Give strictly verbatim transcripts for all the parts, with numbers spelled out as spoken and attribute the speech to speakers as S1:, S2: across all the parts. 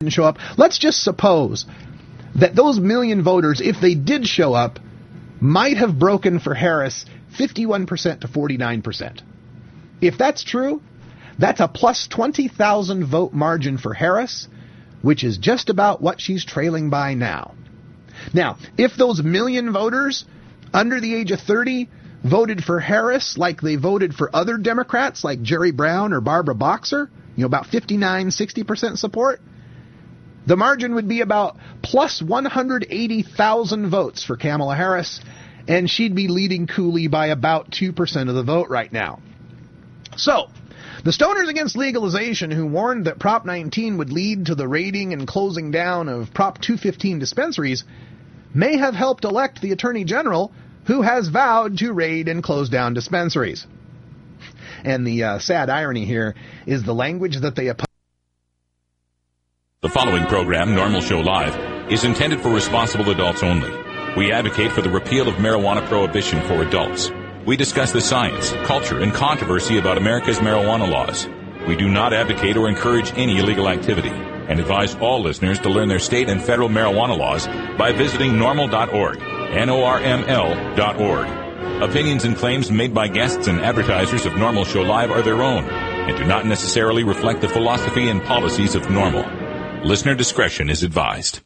S1: didn't show up. Let's just suppose that those million voters, if they did show up, might have broken for Harris fifty-one percent to forty-nine percent. If that's true, that's a plus twenty thousand vote margin for Harris, which is just about what she's trailing by now. Now, if those million voters under the age of thirty voted for Harris like they voted for other Democrats like Jerry Brown or Barbara Boxer, you know, about fifty-nine, sixty percent support, the margin would be about plus one hundred eighty thousand votes for Kamala Harris, and she'd be leading Cooley by about two percent of the vote right now. So, the stoners against legalization who warned that Prop nineteen would lead to the raiding and closing down of Prop two fifteen dispensaries may have helped elect the Attorney General who has vowed to raid and close down dispensaries. And the uh, sad irony here is the language that they oppose.
S2: The following program, Normal Show Live, is intended for responsible adults only. We advocate for the repeal of marijuana prohibition for adults. We discuss the science, culture, and controversy about America's marijuana laws. We do not advocate or encourage any illegal activity and advise all listeners to learn their state and federal marijuana laws by visiting normal dot org, N O R M L dot org. Opinions and claims made by guests and advertisers of Normal Show Live are their own and do not necessarily reflect the philosophy and policies of Normal. Listener discretion is advised.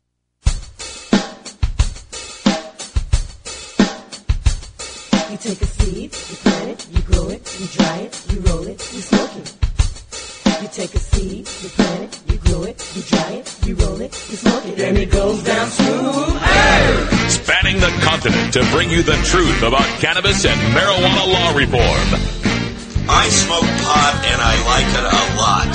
S3: You take a seed, you plant it, you grow it, you dry it, you roll it, you smoke it. You take a seed, you plant it, you grow it, you dry it, you roll it, you smoke it, and it goes down smooth. Hey!
S2: Spanning the continent to bring you the truth about cannabis and marijuana law reform.
S4: I smoke pot and I like it a lot.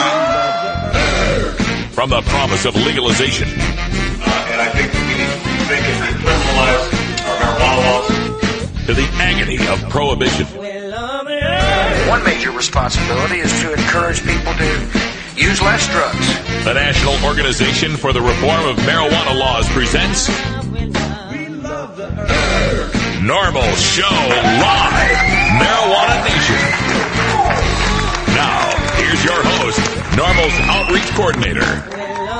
S2: Hey! From the promise of legalization.
S5: Uh, and I think we need to think if we criminalize our marijuana laws.
S2: To the agony of prohibition.
S6: One major responsibility is to encourage people to use less drugs.
S2: The National Organization for the Reform of Marijuana Laws presents Normal Show Live, Marijuana Nation. Now, here's your host, Normal's Outreach Coordinator,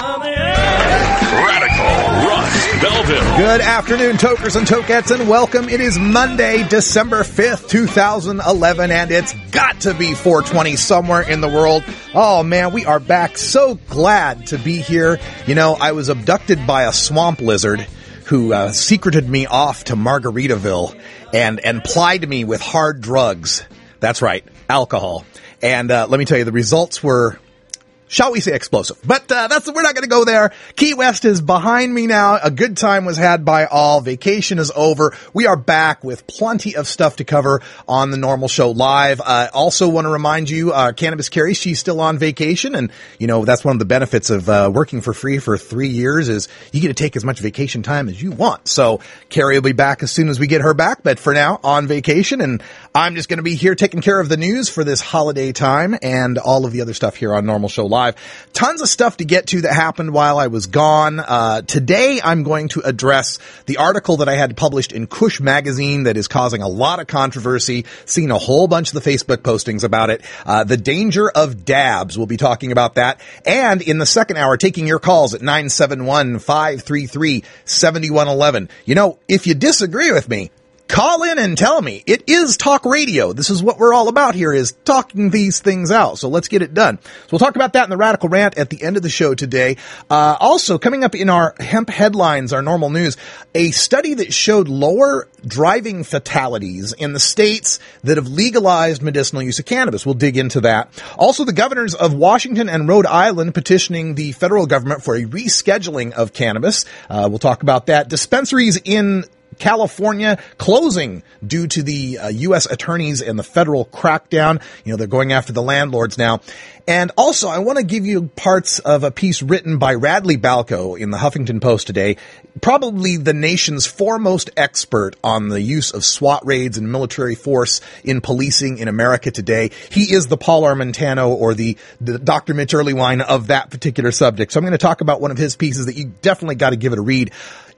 S2: Radical Russ Belville.
S7: Good afternoon, tokers and tokettes, and welcome. It is Monday, December fifth, two thousand eleven, and it's got to be four twenty somewhere in the world. Oh, man, we are back. So glad to be here. You know, I was abducted by a swamp lizard who uh, secreted me off to Margaritaville and, and plied me with hard drugs. That's right, alcohol. And uh, let me tell you, the results were, shall we say, explosive. But uh, that's we're not going to go there. Key West is behind me now. A good time was had by all. Vacation is over. We are back with plenty of stuff to cover on the Normal Show Live. Uh, also want to remind you, uh, Cannabis Carrie, she's still on vacation. And, you know, that's one of the benefits of uh, working for free for three years is you get to take as much vacation time as you want. So Carrie will be back as soon as we get her back. But for now, on vacation. And I'm just going to be here taking care of the news for this holiday time and all of the other stuff here on Normal Show Live. Tons of stuff to get to that happened while I was gone. Uh, today I'm going to address the article that I had published in Kush magazine that is causing a lot of controversy. Seen a whole bunch of the Facebook postings about it. Uh, the danger of dabs. We'll be talking about that. And in the second hour, taking your calls at nine seven one, five three three, seven one one one. You know, if you disagree with me, call in and tell me. It is talk radio. This is what we're all about here, is talking these things out. So let's get it done. So we'll talk about that in the Radical Rant at the end of the show today. Uh, also, coming up in our hemp headlines, our normal news, a study that showed lower driving fatalities in the states that have legalized medicinal use of cannabis. We'll dig into that. Also, the governors of Washington and Rhode Island petitioning the federal government for a rescheduling of cannabis. Uh, we'll talk about that. Dispensaries in California closing due to the uh, U S attorneys and the federal crackdown. You know, they're going after the landlords now. And also, I want to give you parts of a piece written by Radley Balco in the Huffington Post today, probably the nation's foremost expert on the use of SWAT raids and military force in policing in America today. He is the Paul Armentano or the, the Doctor Mitch Earlywine of that particular subject. So I'm going to talk about one of his pieces that you definitely got to give it a read.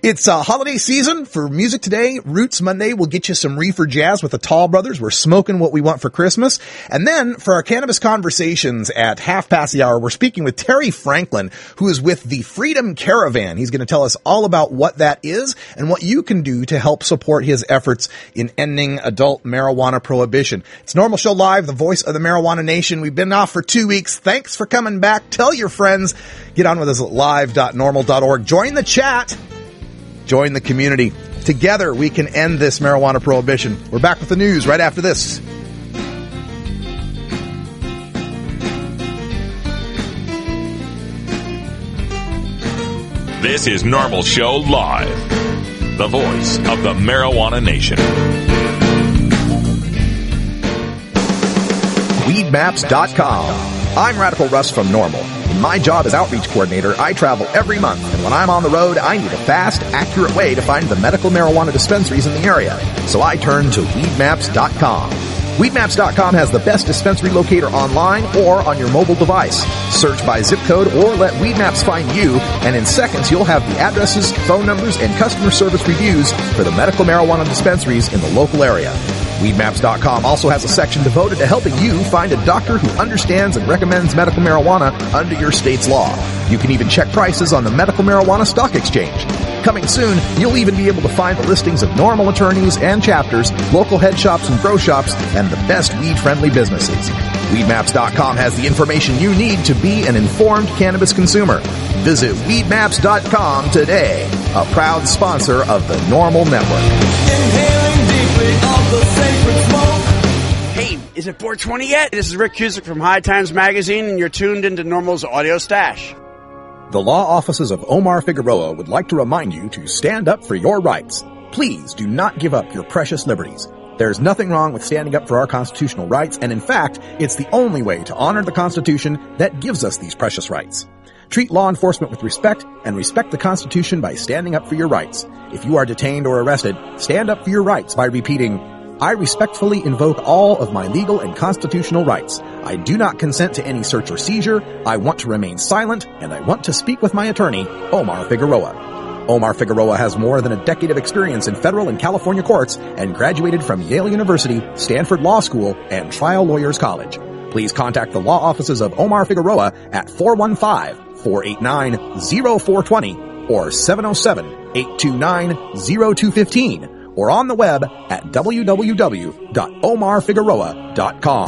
S7: It's a holiday season for music today. Roots Monday will get you some reefer jazz with the Tall Brothers. We're smoking what we want for Christmas. And then for our cannabis conversations at half past the hour, we're speaking with Terry Franklin, who is with the Freedom Caravan. He's going to tell us all about what that is and what you can do to help support his efforts in ending adult marijuana prohibition. It's Normal Show Live, the voice of the marijuana nation. We've been off for two weeks. Thanks for coming back. Tell your friends. Get on with us at live dot normal dot org. Join the chat. Join the community. Together, we can end this marijuana prohibition. We're back with the news right after this.
S2: This is Normal Show Live, the voice of the marijuana nation.
S7: weed maps dot com. I'm Radical Russ from Normal. In my job as outreach coordinator, I travel every month, and when I'm on the road, I need a fast, accurate way to find the medical marijuana dispensaries in the area. So I turn to weed maps dot com. weed maps dot com has the best dispensary locator online or on your mobile device. Search by zip code or let Weedmaps find you, and in seconds you'll have the addresses, phone numbers, and customer service reviews for the medical marijuana dispensaries in the local area. weed maps dot com also has a section devoted to helping you find a doctor who understands and recommends medical marijuana under your state's law. You can even check prices on the Medical Marijuana Stock Exchange. Coming soon, you'll even be able to find the listings of normal attorneys and chapters, local head shops and grow shops, and the best weed-friendly businesses. weed maps dot com has the information you need to be an informed cannabis consumer. Visit weed maps dot com today, a proud sponsor of the Normal Network.
S8: Inhaling deeply of the sacred smoke.
S9: Hey, is it four twenty yet? This is Rick Cusick from High Times Magazine, and you're tuned into Normal's Audio Stash.
S7: The law offices of Omar Figueroa would like to remind you to stand up for your rights. Please do not give up your precious liberties. There's nothing wrong with standing up for our constitutional rights, and in fact, it's the only way to honor the Constitution that gives us these precious rights. Treat law enforcement with respect and respect the Constitution by standing up for your rights. If you are detained or arrested, stand up for your rights by repeating, I respectfully invoke all of my legal and constitutional rights. I do not consent to any search or seizure. I want to remain silent, and I want to speak with my attorney, Omar Figueroa. Omar Figueroa has more than a decade of experience in federal and California courts and graduated from Yale University, Stanford Law School, and Trial Lawyers College. Please contact the law offices of Omar Figueroa at four one five, four eight nine, zero four two zero or seven oh seven, eight two nine, zero two one five or on the web at w w w dot omar figueroa dot com.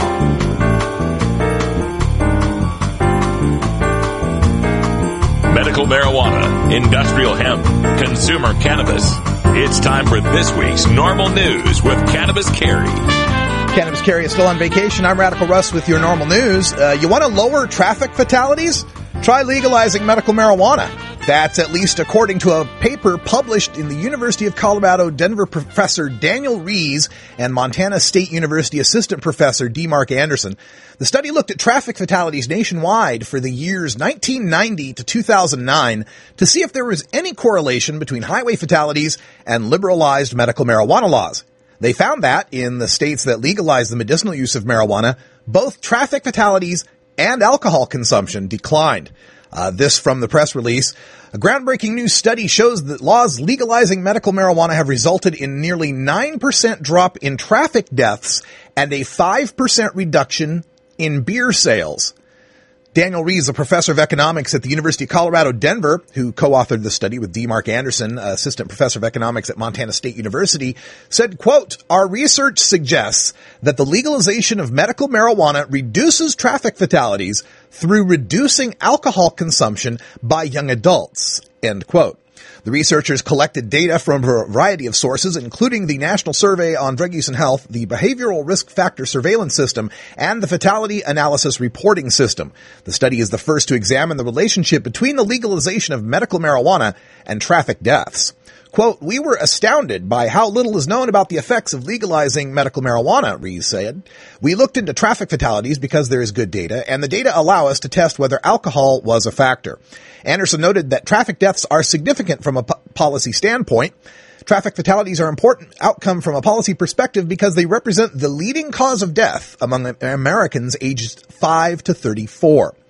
S2: Medical marijuana, industrial hemp, consumer cannabis. It's time for this week's Normal News with Cannabis Carry.
S7: Cannabis Carry is still on vacation. I'm Radical Russ with your Normal News. Uh, you want to lower traffic fatalities? Try legalizing medical marijuana. That's at least according to a paper published in the University of Colorado Denver professor Daniel Rees and Montana State University assistant professor D. Mark Anderson. The study looked at traffic fatalities nationwide for the years nineteen ninety to two thousand nine to see if there was any correlation between highway fatalities and liberalized medical marijuana laws. They found that in the states that legalized the medicinal use of marijuana, both traffic fatalities and alcohol consumption declined. Uh, this from the press release. A groundbreaking new study shows that laws legalizing medical marijuana have resulted in nearly nine percent drop in traffic deaths and a five percent reduction in beer sales. Daniel Rees, a professor of economics at the University of Colorado Denver, who co-authored the study with D. Mark Anderson, assistant professor of economics at Montana State University, said, quote, our research suggests that the legalization of medical marijuana reduces traffic fatalities through reducing alcohol consumption by young adults, end quote. The researchers collected data from a variety of sources, including the National Survey on Drug Use and Health, the Behavioral Risk Factor Surveillance System, and the Fatality Analysis Reporting System. The study is the first to examine the relationship between the legalization of medical marijuana and traffic deaths. Quote, we were astounded by how little is known about the effects of legalizing medical marijuana, Rees said. We looked into traffic fatalities because there is good data, and the data allow us to test whether alcohol was a factor. Anderson noted that traffic deaths are significant from a po- policy standpoint. Traffic fatalities are an important outcome from a policy perspective because they represent the leading cause of death among Americans aged five to thirty-four.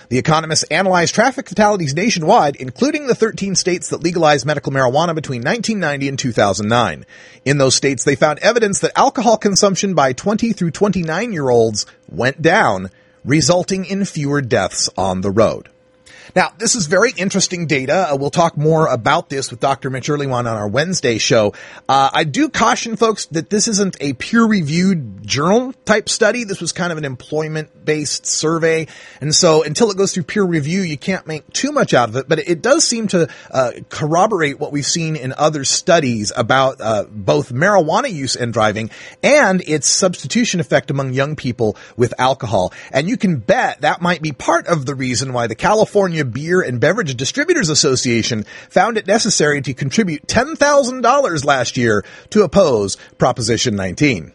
S7: The economists analyzed traffic fatalities nationwide, including the thirteen states that legalized medical marijuana between nineteen ninety and two thousand nine. In those states, they found evidence that alcohol consumption by twenty through twenty-nine-year-olds went down, resulting in fewer deaths on the road. Now, this is very interesting data. Uh, we'll talk more about this with Doctor Mitch Earlywine on our Wednesday show. Uh, I do caution folks that this isn't a peer-reviewed journal-type study. This was kind of an employment-based survey. And so until it goes through peer review, you can't make too much out of it. But it does seem to uh, corroborate what we've seen in other studies about uh, both marijuana use and driving and its substitution effect among young people with alcohol. And you can bet that might be part of the reason why the California Beer and Beverage Distributors Association found it necessary to contribute ten thousand dollars last year to oppose Proposition nineteen.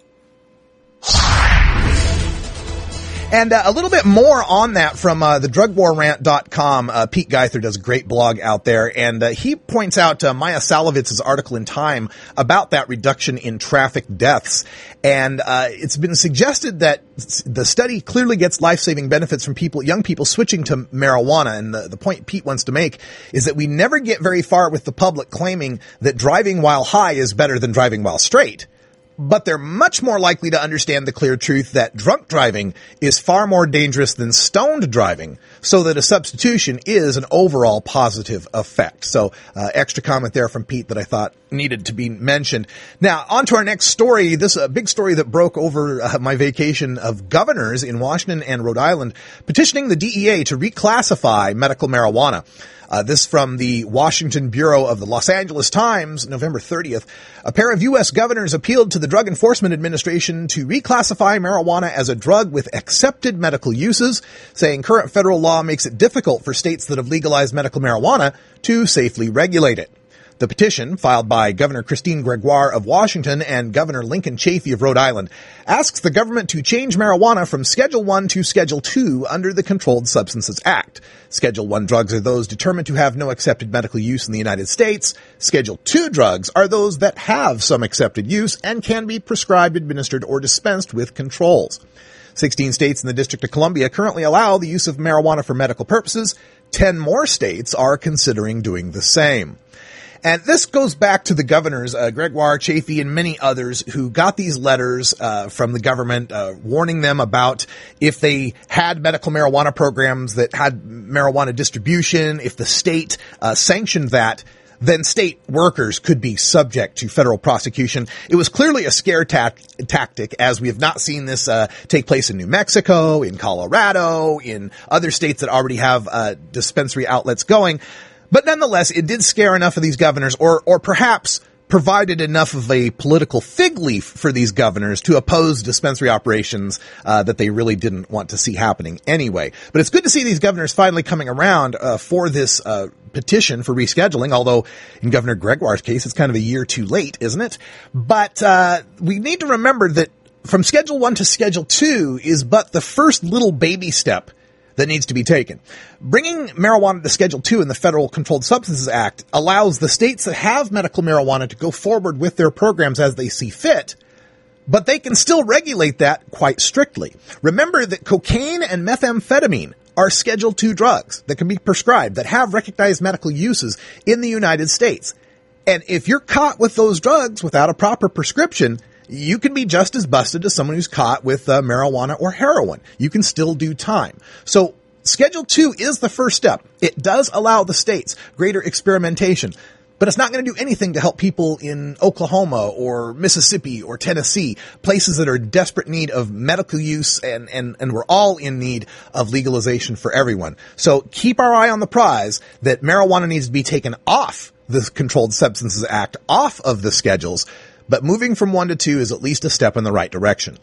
S7: And uh, a little bit more on that from uh, the drug war rant dot com. Uh, Pete Geither does a great blog out there, and uh, he points out uh, Maya Salovitz's article in Time about that reduction in traffic deaths. And uh it's been suggested that the study clearly gets life-saving benefits from people, young people switching to marijuana. And the, the point Pete wants to make is that we never get very far with the public claiming that driving while high is better than driving while straight. But they're much more likely to understand the clear truth that drunk driving is far more dangerous than stoned driving, so that a substitution is an overall positive effect. So, uh, extra comment there from Pete that I thought needed to be mentioned. Now, on to our next story. This is a big story that broke over uh, my vacation of governors in Washington and Rhode Island petitioning the D E A to reclassify medical marijuana. Uh, this from the Washington Bureau of the Los Angeles Times, November thirtieth. A pair of U S governors appealed to the Drug Enforcement Administration to reclassify marijuana as a drug with accepted medical uses, saying current federal law makes it difficult for states that have legalized medical marijuana to safely regulate it. The petition, filed by Governor Christine Gregoire of Washington and Governor Lincoln Chafee of Rhode Island, asks the government to change marijuana from Schedule one to Schedule two under the Controlled Substances Act. Schedule one drugs are those determined to have no accepted medical use in the United States. Schedule two drugs are those that have some accepted use and can be prescribed, administered, or dispensed with controls. sixteen states in the District of Columbia currently allow the use of marijuana for medical purposes. Ten more states are considering doing the same. And this goes back to the governors, uh, Gregoire, Chafee, and many others who got these letters uh, from the government uh, warning them about if they had medical marijuana programs that had marijuana distribution, if the state uh, sanctioned that, then state workers could be subject to federal prosecution. It was clearly a scare ta- tactic, as we have not seen this uh, take place in New Mexico, in Colorado, in other states that already have uh, dispensary outlets going. But nonetheless, it did scare enough of these governors, or, or perhaps provided enough of a political fig leaf for these governors to oppose dispensary operations uh, that they really didn't want to see happening anyway. But it's good to see these governors finally coming around uh, for this uh, petition for rescheduling, although in Governor Gregoire's case, it's kind of a year too late, isn't it? But uh we need to remember that from Schedule one to Schedule two is but the first little baby step that needs to be taken. Bringing marijuana to Schedule two in the Federal Controlled Substances Act allows the states that have medical marijuana to go forward with their programs as they see fit, but they can still regulate that quite strictly. Remember that cocaine and methamphetamine are Schedule two drugs that can be prescribed, that have recognized medical uses in the United States. And if you're caught with those drugs without a proper prescription, you can be just as busted as someone who's caught with uh, marijuana or heroin. You can still do time. So Schedule two is the first step. It does allow the states greater experimentation, but it's not going to do anything to help people in Oklahoma or Mississippi or Tennessee, places that are in desperate need of medical use, and, and, and we're all in need of legalization for everyone. So keep our eye on the prize that marijuana needs to be taken off the Controlled Substances Act, off of the schedules, but moving from one to two is at least a step in the right direction.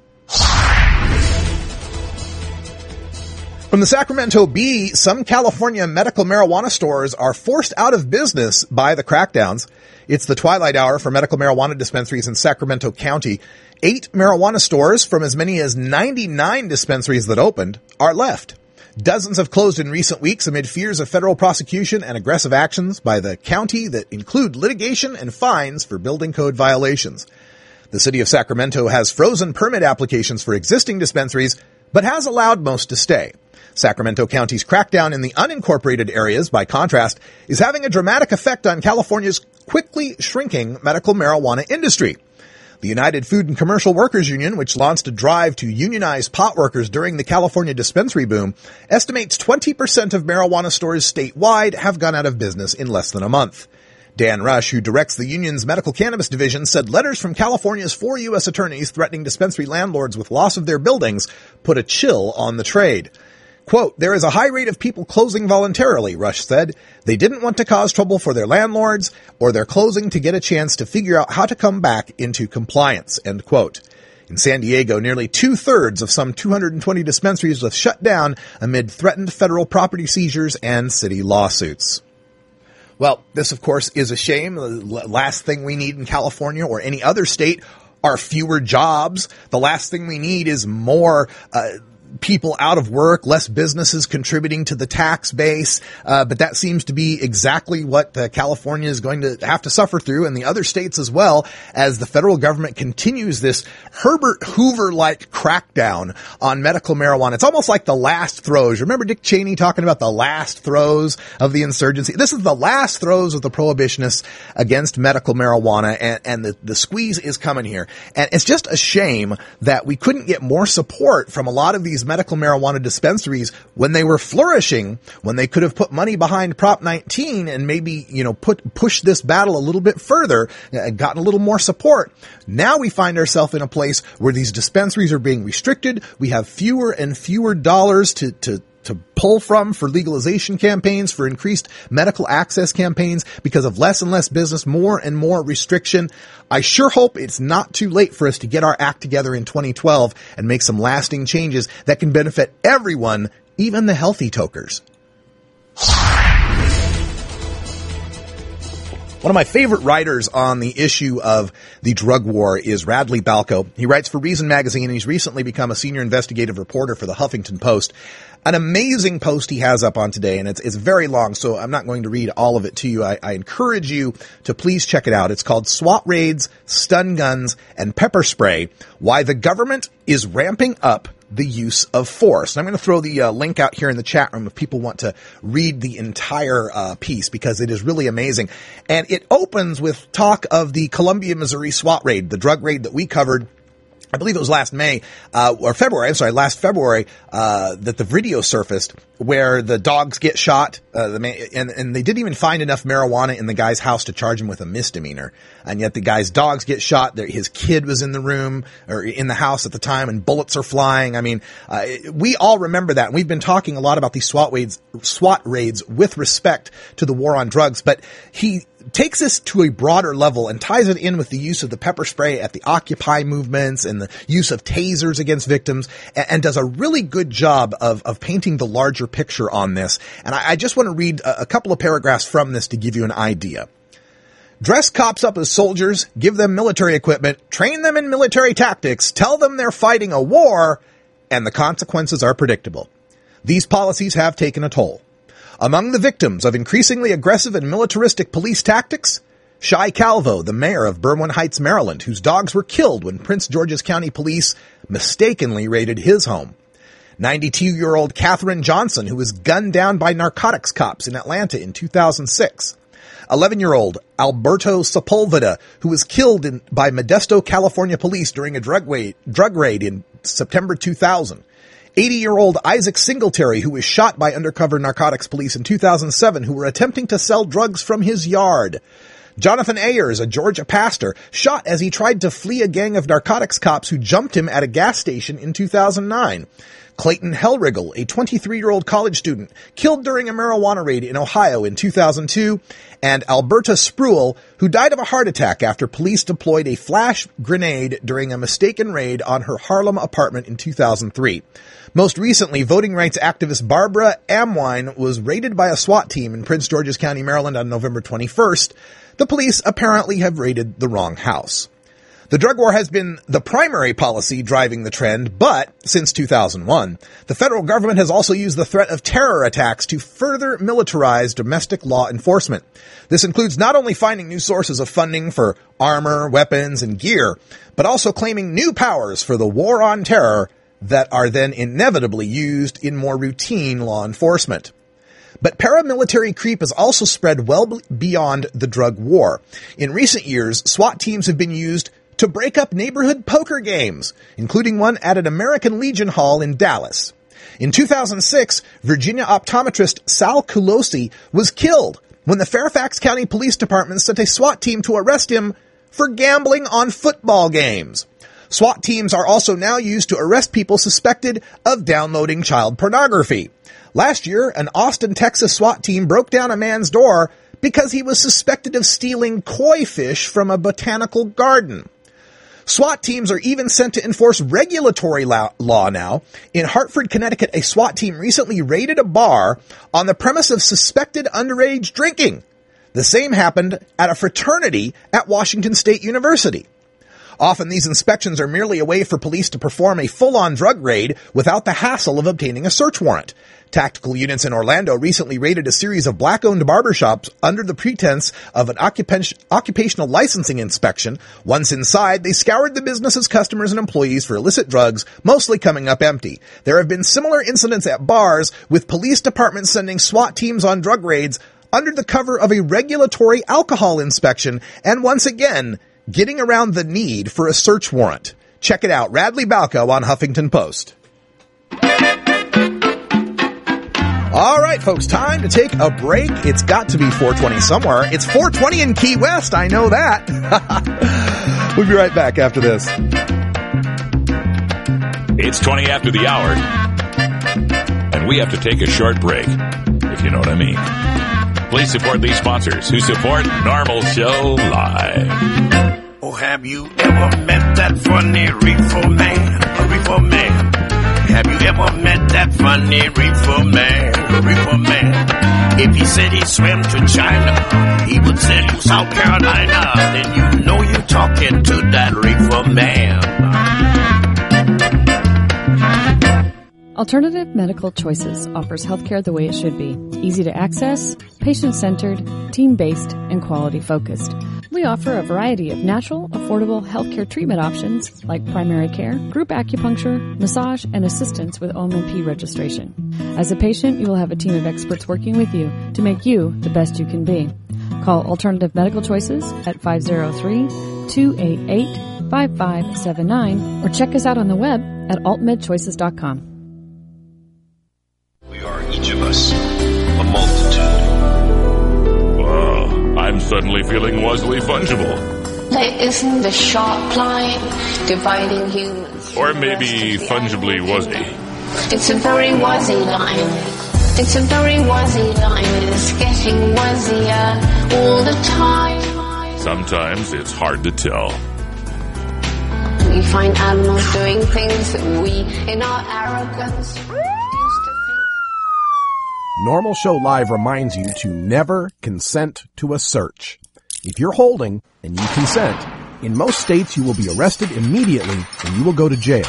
S7: From the Sacramento Bee, some California medical marijuana stores are forced out of business by the crackdowns. It's the twilight hour for medical marijuana dispensaries in Sacramento County. Eight marijuana stores from as many as ninety-nine dispensaries that opened are left. Dozens have closed in recent weeks amid fears of federal prosecution and aggressive actions by the county that include litigation and fines for building code violations. The city of Sacramento has frozen permit applications for existing dispensaries, but has allowed most to stay. Sacramento County's crackdown in the unincorporated areas, by contrast, is having a dramatic effect on California's quickly shrinking medical marijuana industry. The United Food and Commercial Workers Union, which launched a drive to unionize pot workers during the California dispensary boom, estimates twenty percent of marijuana stores statewide have gone out of business in less than a month. Dan Rush, who directs the union's medical cannabis division, said letters from California's four U S attorneys threatening dispensary landlords with loss of their buildings put a chill on the trade. Quote, there is a high rate of people closing voluntarily, Rush said. They didn't want to cause trouble for their landlords, or they're closing to get a chance to figure out how to come back into compliance, end quote. In San Diego, nearly two-thirds of some two hundred twenty dispensaries have shut down amid threatened federal property seizures and city lawsuits. Well, this, of course, is a shame. The last thing we need in California or any other state are fewer jobs. The last thing we need is more uh people out of work, less businesses contributing to the tax base. Uh, but that seems to be exactly what uh, California is going to have to suffer through, and the other states as well, as the federal government continues this Herbert Hoover-like crackdown on medical marijuana. It's almost like the last throes. Remember Dick Cheney talking about the last throes of the insurgency? This is the last throes of the prohibitionists against medical marijuana, and, and the, the squeeze is coming here. And it's just a shame that we couldn't get more support from a lot of these medical marijuana dispensaries when they were flourishing, when they could have put money behind Prop nineteen and maybe, you know, put, push this battle a little bit further and gotten a little more support. Now we find ourselves in a place where these dispensaries are being restricted. We have fewer and fewer dollars to, to, to pull from for legalization campaigns, for increased medical access campaigns because of less and less business, more and more restriction. I sure hope it's not too late for us to get our act together in twenty twelve and make some lasting changes that can benefit everyone, even the healthy tokers. One of my favorite writers on the issue of the drug war is Radley Balko. He writes for Reason Magazine, and he's recently become a senior investigative reporter for the Huffington Post. An amazing post he has up on today, and it's, it's very long, so I'm not going to read all of it to you. I, I encourage you to please check it out. It's called SWAT Raids, Stun Guns, and Pepper Spray, Why the Government is Ramping Up the Use of Force. And I'm going to throw the uh, link out here in the chat room if people want to read the entire uh, piece, because it is really amazing. And it opens with talk of the Columbia, Missouri SWAT raid, the drug raid that we covered, I believe it was last May, uh, or February, I'm sorry, last February, uh, that the video surfaced where the dogs get shot, uh, the man, and, and they didn't even find enough marijuana in the guy's house to charge him with a misdemeanor. And yet the guy's dogs get shot. His kid was in the room or in the house at the time, and bullets are flying. I mean, uh, we all remember that. And we've been talking a lot about these SWAT raids, SWAT raids with respect to the war on drugs, but he takes this to a broader level and ties it in with the use of the pepper spray at the Occupy movements and the use of tasers against victims, and, and does a really good job of, of painting the larger picture on this. And I, I just want to read a, a couple of paragraphs from this to give you an idea. Dress cops up as soldiers, give them military equipment, train them in military tactics, tell them they're fighting a war, and the consequences are predictable. These policies have taken a toll. Among the victims of increasingly aggressive and militaristic police tactics, Shai Calvo, the mayor of Berwyn Heights, Maryland, whose dogs were killed when Prince George's County Police mistakenly raided his home. ninety-two-year-old Katherine Johnson, who was gunned down by narcotics cops in Atlanta in two thousand six. eleven-year-old Alberto Sepulveda, who was killed in, by Modesto, California police during a drug raid, drug raid in September two thousand. eighty-year-old Isaac Singletary, who was shot by undercover narcotics police in two thousand seven, who were attempting to sell drugs from his yard. Jonathan Ayers, a Georgia pastor, shot as he tried to flee a gang of narcotics cops who jumped him at a gas station in two thousand nine. Clayton Hellriggle, a twenty-three-year-old college student, killed during a marijuana raid in Ohio in two thousand two, and Alberta Spruill, who died of a heart attack after police deployed a flash grenade during a mistaken raid on her Harlem apartment in two thousand three. Most recently, voting rights activist Barbara Amwine was raided by a SWAT team in Prince George's County, Maryland on November twenty-first. The police apparently have raided the wrong house. The drug war has been the primary policy driving the trend, but since two thousand one, the federal government has also used the threat of terror attacks to further militarize domestic law enforcement. This includes not only finding new sources of funding for armor, weapons, and gear, but also claiming new powers for the war on terror that are then inevitably used in more routine law enforcement. But paramilitary creep has also spread well beyond the drug war. In recent years, SWAT teams have been used to break up neighborhood poker games, including one at an American Legion Hall in Dallas. In two thousand six, Virginia optometrist Sal Culosi was killed when the Fairfax County Police Department sent a SWAT team to arrest him for gambling on football games. SWAT teams are also now used to arrest people suspected of downloading child pornography. Last year, an Austin, Texas SWAT team broke down a man's door because he was suspected of stealing koi fish from a botanical garden. SWAT teams are even sent to enforce regulatory law now. In Hartford, Connecticut, a SWAT team recently raided a bar on the premise of suspected underage drinking. The same happened at a fraternity at Washington State University. Often these inspections are merely a way for police to perform a full-on drug raid without the hassle of obtaining a search warrant. Tactical units in Orlando recently raided a series of black-owned barbershops under the pretense of an occupa- occupational licensing inspection. Once inside, they scoured the business's customers and employees for illicit drugs, mostly coming up empty. There have been similar incidents at bars, with police departments sending SWAT teams on drug raids under the cover of a regulatory alcohol inspection, and once again, getting around the need for a search warrant. Check it out. Radley Balco on Huffington Post. All right, folks, time to take a break. It's got to be four twenty somewhere. It's four twenty in Key West. I know that. We'll be right back after this.
S2: It's twenty after the hour, and we have to take a short break, if you know what I mean. Please support these sponsors who support Normal Show Live.
S10: Oh, have you ever met that funny reefer man? A reefer man. Have you ever met that funny reefer man? A reefer man. If he said he swam to China, he would sell you South Carolina. Then you know you're talking to that reefer man.
S11: Alternative Medical Choices offers healthcare the way it should be. Easy to access, patient-centered, team-based, and quality-focused. We offer a variety of natural, affordable healthcare treatment options like primary care, group acupuncture, massage, and assistance with O M P registration. As a patient, you will have a team of experts working with you to make you the best you can be. Call Alternative Medical Choices at five oh three, two eight eight, five five seven nine or check us out on the web at alt med choices dot com.
S4: We are each of us a multitude.
S2: Wow, I'm suddenly feeling Wesley fungible.
S12: There isn't a sharp line dividing humans.
S2: Or maybe fungibly Wuzzy.
S12: It's a very wuzzy line. It's a very wuzzy line. It's getting wuzzier all the time.
S2: Sometimes it's hard to tell.
S12: We find animals doing things that we, in our arrogance, used to think.
S13: Normal Show Live reminds you to never consent to a search. If you're holding and you consent, in most states you will be arrested immediately and you will go to jail.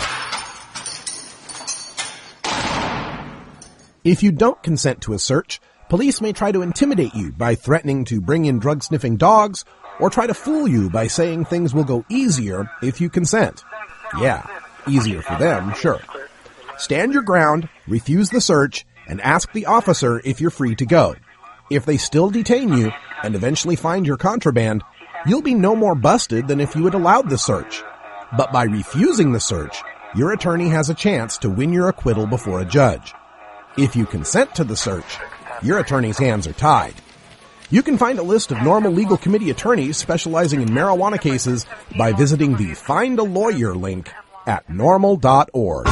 S13: If you don't consent to a search, police may try to intimidate you by threatening to bring in drug-sniffing dogs or try to fool you by saying things will go easier if you consent. Yeah, easier for them, sure. Stand your ground, refuse the search, and ask the officer if you're free to go. If they still detain you and eventually find your contraband, you'll be no more busted than if you had allowed the search. But by refusing the search, your attorney has a chance to win your acquittal before a judge. If you consent to the search, your attorney's hands are tied. You can find a list of Normal Legal Committee attorneys specializing in marijuana cases by visiting the Find a Lawyer link at normal dot org.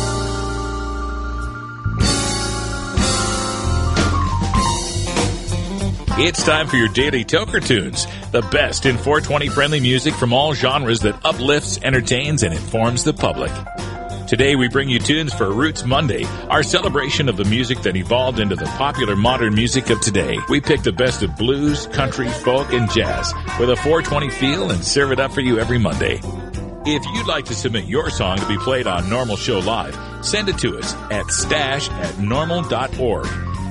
S2: It's time for your daily Toker Tunes, the best in four twenty friendly music from all genres that uplifts, entertains, and informs the public. Today we bring you tunes for Roots Monday, our celebration of the music that evolved into the popular modern music of today. We pick the best of blues, country, folk, and jazz with a four twenty feel and serve it up for you every Monday. If you'd like to submit your song to be played on Normal Show Live, send it to us at stash at normal dot org.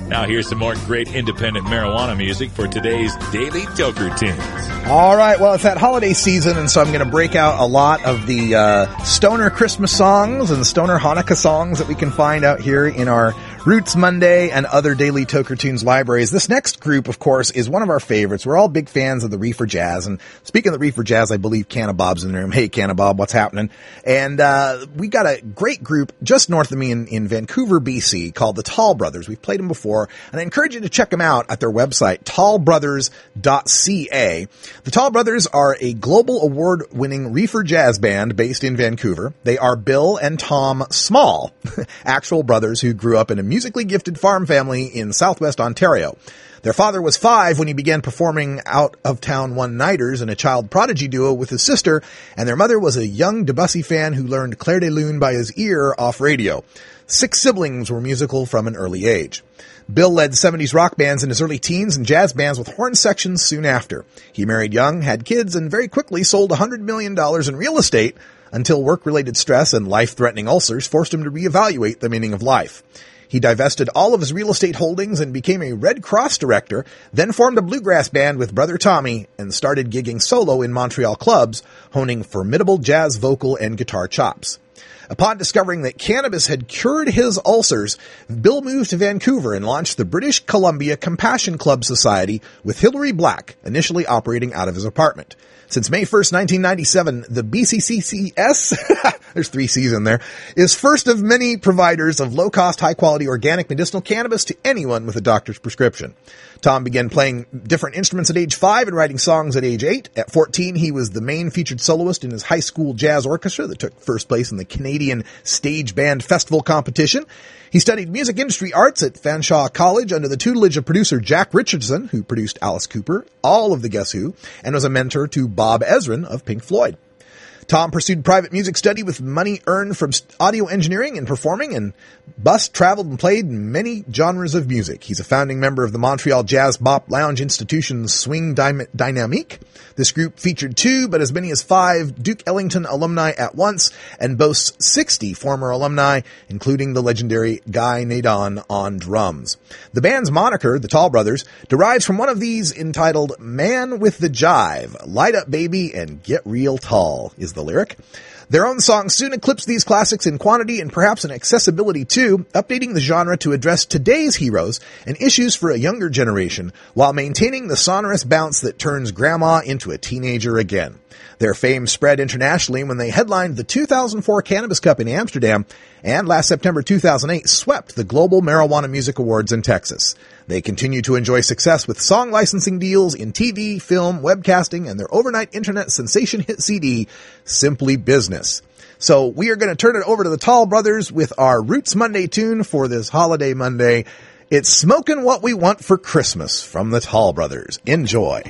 S2: Now here's some more great independent marijuana music for today's Daily Toker Tunes.
S7: All right, well, it's that holiday season, and so I'm going to break out a lot of the uh, stoner Christmas songs and stoner Hanukkah songs that we can find out here in our Roots Monday and other Daily Toker Tunes libraries. This next group, of course, is one of our favorites. We're all big fans of the Reefer Jazz, and speaking of the Reefer Jazz, I believe Canna Bob's in the room. Hey, Canna Bob, what's happening? And uh we got a great group just north of me in, in Vancouver, B C, called the Tall Brothers. We've played them before, and I encourage you to check them out at their website, tall brothers dot c a. The Tall Brothers are a global award-winning Reefer Jazz band based in Vancouver. They are Bill and Tom Small, actual brothers who grew up in a musically gifted farm family in southwest Ontario. Their father was five when he began performing out-of-town one-nighters in a child prodigy duo with his sister, and their mother was a young Debussy fan who learned Clair de Lune by his ear off radio. Six siblings were musical from an early age. Bill led seventies rock bands in his early teens and jazz bands with horn sections soon after. He married young, had kids, and very quickly sold one hundred million dollars in real estate until work-related stress and life-threatening ulcers forced him to reevaluate the meaning of life. He divested all of his real estate holdings and became a Red Cross director, then formed a bluegrass band with brother Tommy and started gigging solo in Montreal clubs, honing formidable jazz vocal and guitar chops. Upon discovering that cannabis had cured his ulcers, Bill moved to Vancouver and launched the British Columbia Compassion Club Society with Hilary Black, initially operating out of his apartment. Since May first, nineteen ninety-seven, the B C C C S, there's three C's in there, is first of many providers of low-cost, high-quality organic medicinal cannabis to anyone with a doctor's prescription. Tom began playing different instruments at age five and writing songs at age eight. At fourteen, he was the main featured soloist in his high school jazz orchestra that took first place in the Canadian Stage Band Festival competition. He studied music industry arts at Fanshawe College under the tutelage of producer Jack Richardson, who produced Alice Cooper, all of the Guess Who, and was a mentor to Bob Ezrin of Pink Floyd. Tom pursued private music study with money earned from audio engineering and performing, and bussed, traveled, and played many genres of music. He's a founding member of the Montreal Jazz Bop Lounge Institution's Swing Dy- Dynamique. This group featured two, but as many as five Duke Ellington alumni at once, and boasts sixty former alumni, including the legendary Guy Nadon on drums. The band's moniker, the Tall Brothers, derives from one of these entitled Man with the Jive, Light Up Baby and Get Real Tall, is the lyric. Their own songs soon eclipsed these classics in quantity and perhaps in accessibility too, updating the genre to address today's heroes and issues for a younger generation, while maintaining the sonorous bounce that turns grandma into a teenager again. Their fame spread internationally when they headlined the two thousand four Cannabis Cup in Amsterdam, and last September two thousand eight swept the Global Marijuana Music Awards in Texas. They continue to enjoy success with song licensing deals in T V, film, webcasting, and their overnight internet sensation hit C D, Simply Business. So we are going to turn it over to the Tall Brothers with our Roots Monday tune for this holiday Monday. It's Smokin' What We Want for Christmas from the Tall Brothers. Enjoy.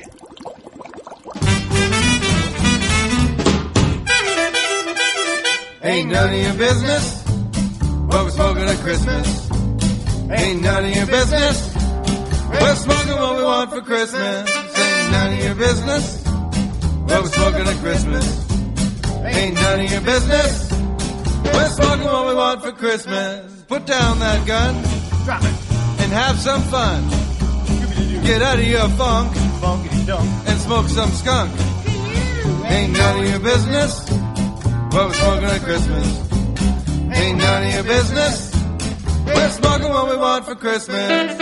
S8: Ain't none of your business what we're smoking at Christmas. Ain't none of your business we're smoking what we want for Christmas. Ain't none of your business what we're smoking at Christmas. Ain't none of your business we're smoking what we want for Christmas. Put down that gun, drop it, and have some fun. Get out of your funk and smoke some skunk. Ain't none of your business what we're smoking at Christmas. Ain't none of your business we're smoking what we want for Christmas.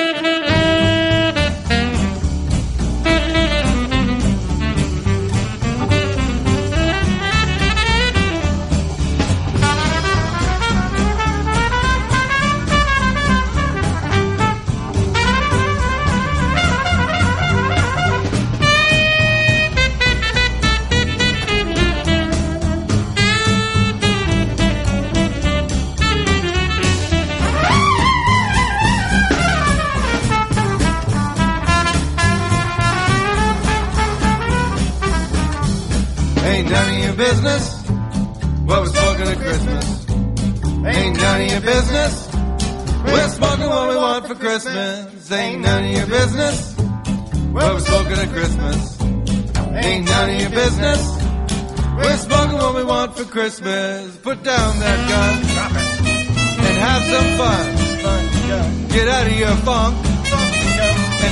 S8: Ain't none of your business what we're smoking at Christmas. Ain't none of your business we're smoking what we want for Christmas. Ain't none of your business what we're smoking at Christmas. Ain't none of your business we're smoking what we want for Christmas. Put down that gun, drop it, and have some fun. Get out of your funk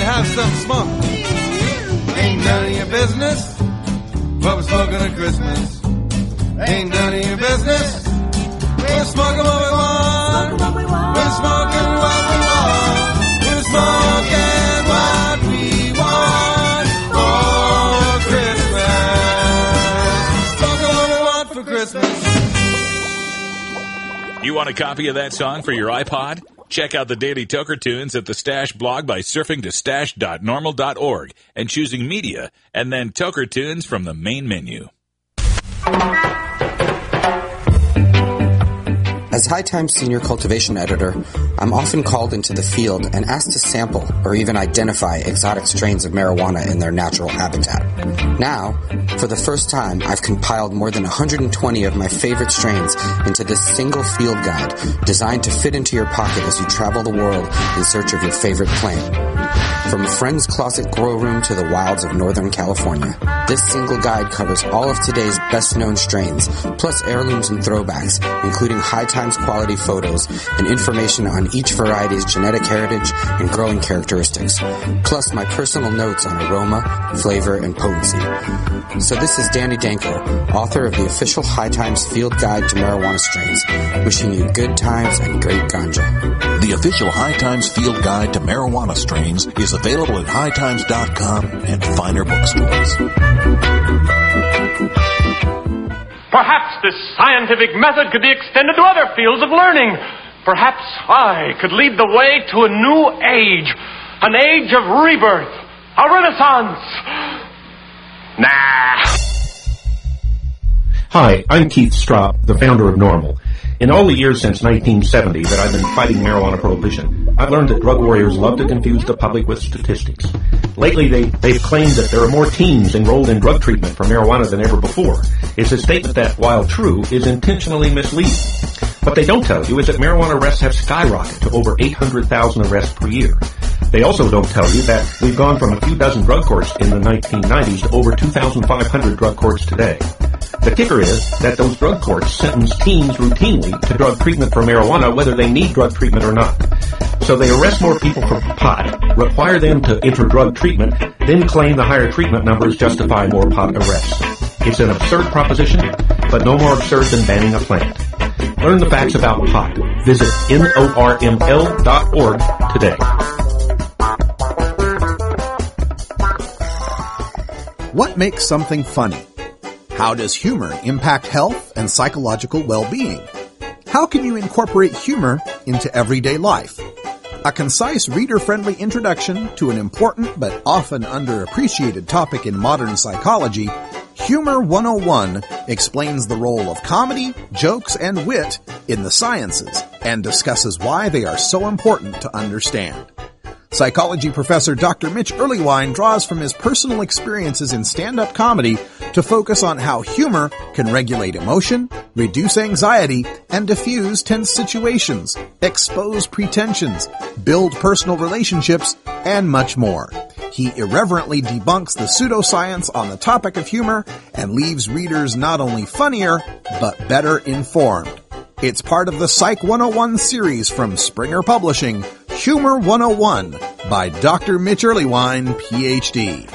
S8: have some smoke. Ain't none of your business what we're smoking at Christmas. Ain't none of your business. We're smoking what we want. We're smoking what we want. We're smoking what we want for Christmas. Smoking what we want for Christmas.
S2: You want a copy of that song for your iPod? Check out the Daily Toker Tunes at the Stash blog by surfing to stash dot normal dot org and choosing Media, and then Toker Tunes from the main menu.
S14: As High Times Senior Cultivation Editor, I'm often called into the field and asked to sample or even identify exotic strains of marijuana in their natural habitat. Now, for the first time, I've compiled more than one hundred twenty of my favorite strains into this single field guide designed to fit into your pocket as you travel the world in search of your favorite plant. From a friend's closet grow room to the wilds of Northern California, this single guide covers all of today's best-known strains, plus heirlooms and throwbacks, including High Times quality photos and information on each variety's genetic heritage and growing characteristics, plus my personal notes on aroma, flavor, and potency. So this is Danny Danko, author of the official High Times Field Guide to Marijuana Strains, wishing you good times and great ganja.
S15: The official High Times Field Guide to Marijuana Strains is available at high times dot com and finer bookstores.
S16: Perhaps this scientific method could be extended to other fields of learning. Perhaps I could lead the way to a new age, an age of rebirth, a renaissance. Nah.
S17: Hi, I'm Keith Straub, the founder of NORML. In all the years since nineteen seventy that I've been fighting marijuana prohibition, I've learned that drug warriors love to confuse the public with statistics. Lately, they, they've claimed that there are more teens enrolled in drug treatment for marijuana than ever before. It's a statement that, while true, is intentionally misleading. What they don't tell you is that marijuana arrests have skyrocketed to over eight hundred thousand arrests per year. They also don't tell you that we've gone from a few dozen drug courts in the nineteen nineties to over two thousand five hundred drug courts today. The kicker is that those drug courts sentence teens routinely to drug treatment for marijuana whether they need drug treatment or not. So they arrest more people for pot, require them to enter drug treatment, then claim the higher treatment numbers justify more pot arrests. It's an absurd proposition, but no more absurd than banning a plant. Learn the facts about pot. Visit norml dot org today.
S7: What makes something funny? How does humor impact health and psychological well-being? How can you incorporate humor into everyday life? A concise, reader-friendly introduction to an important but often underappreciated topic in modern psychology, Humor one oh one explains the role of comedy, jokes, and wit in the sciences and discusses why they are so important to understand. Psychology professor Doctor Mitch Earleywine draws from his personal experiences in stand-up comedy to focus on how humor can regulate emotion, reduce anxiety, and diffuse tense situations, expose pretensions, build personal relationships, and much more. He irreverently debunks the pseudoscience on the topic of humor and leaves readers not only funnier, but better informed. It's part of the Psych one oh one series from Springer Publishing, Humor one oh one by Doctor Mitch Earleywine, P H D.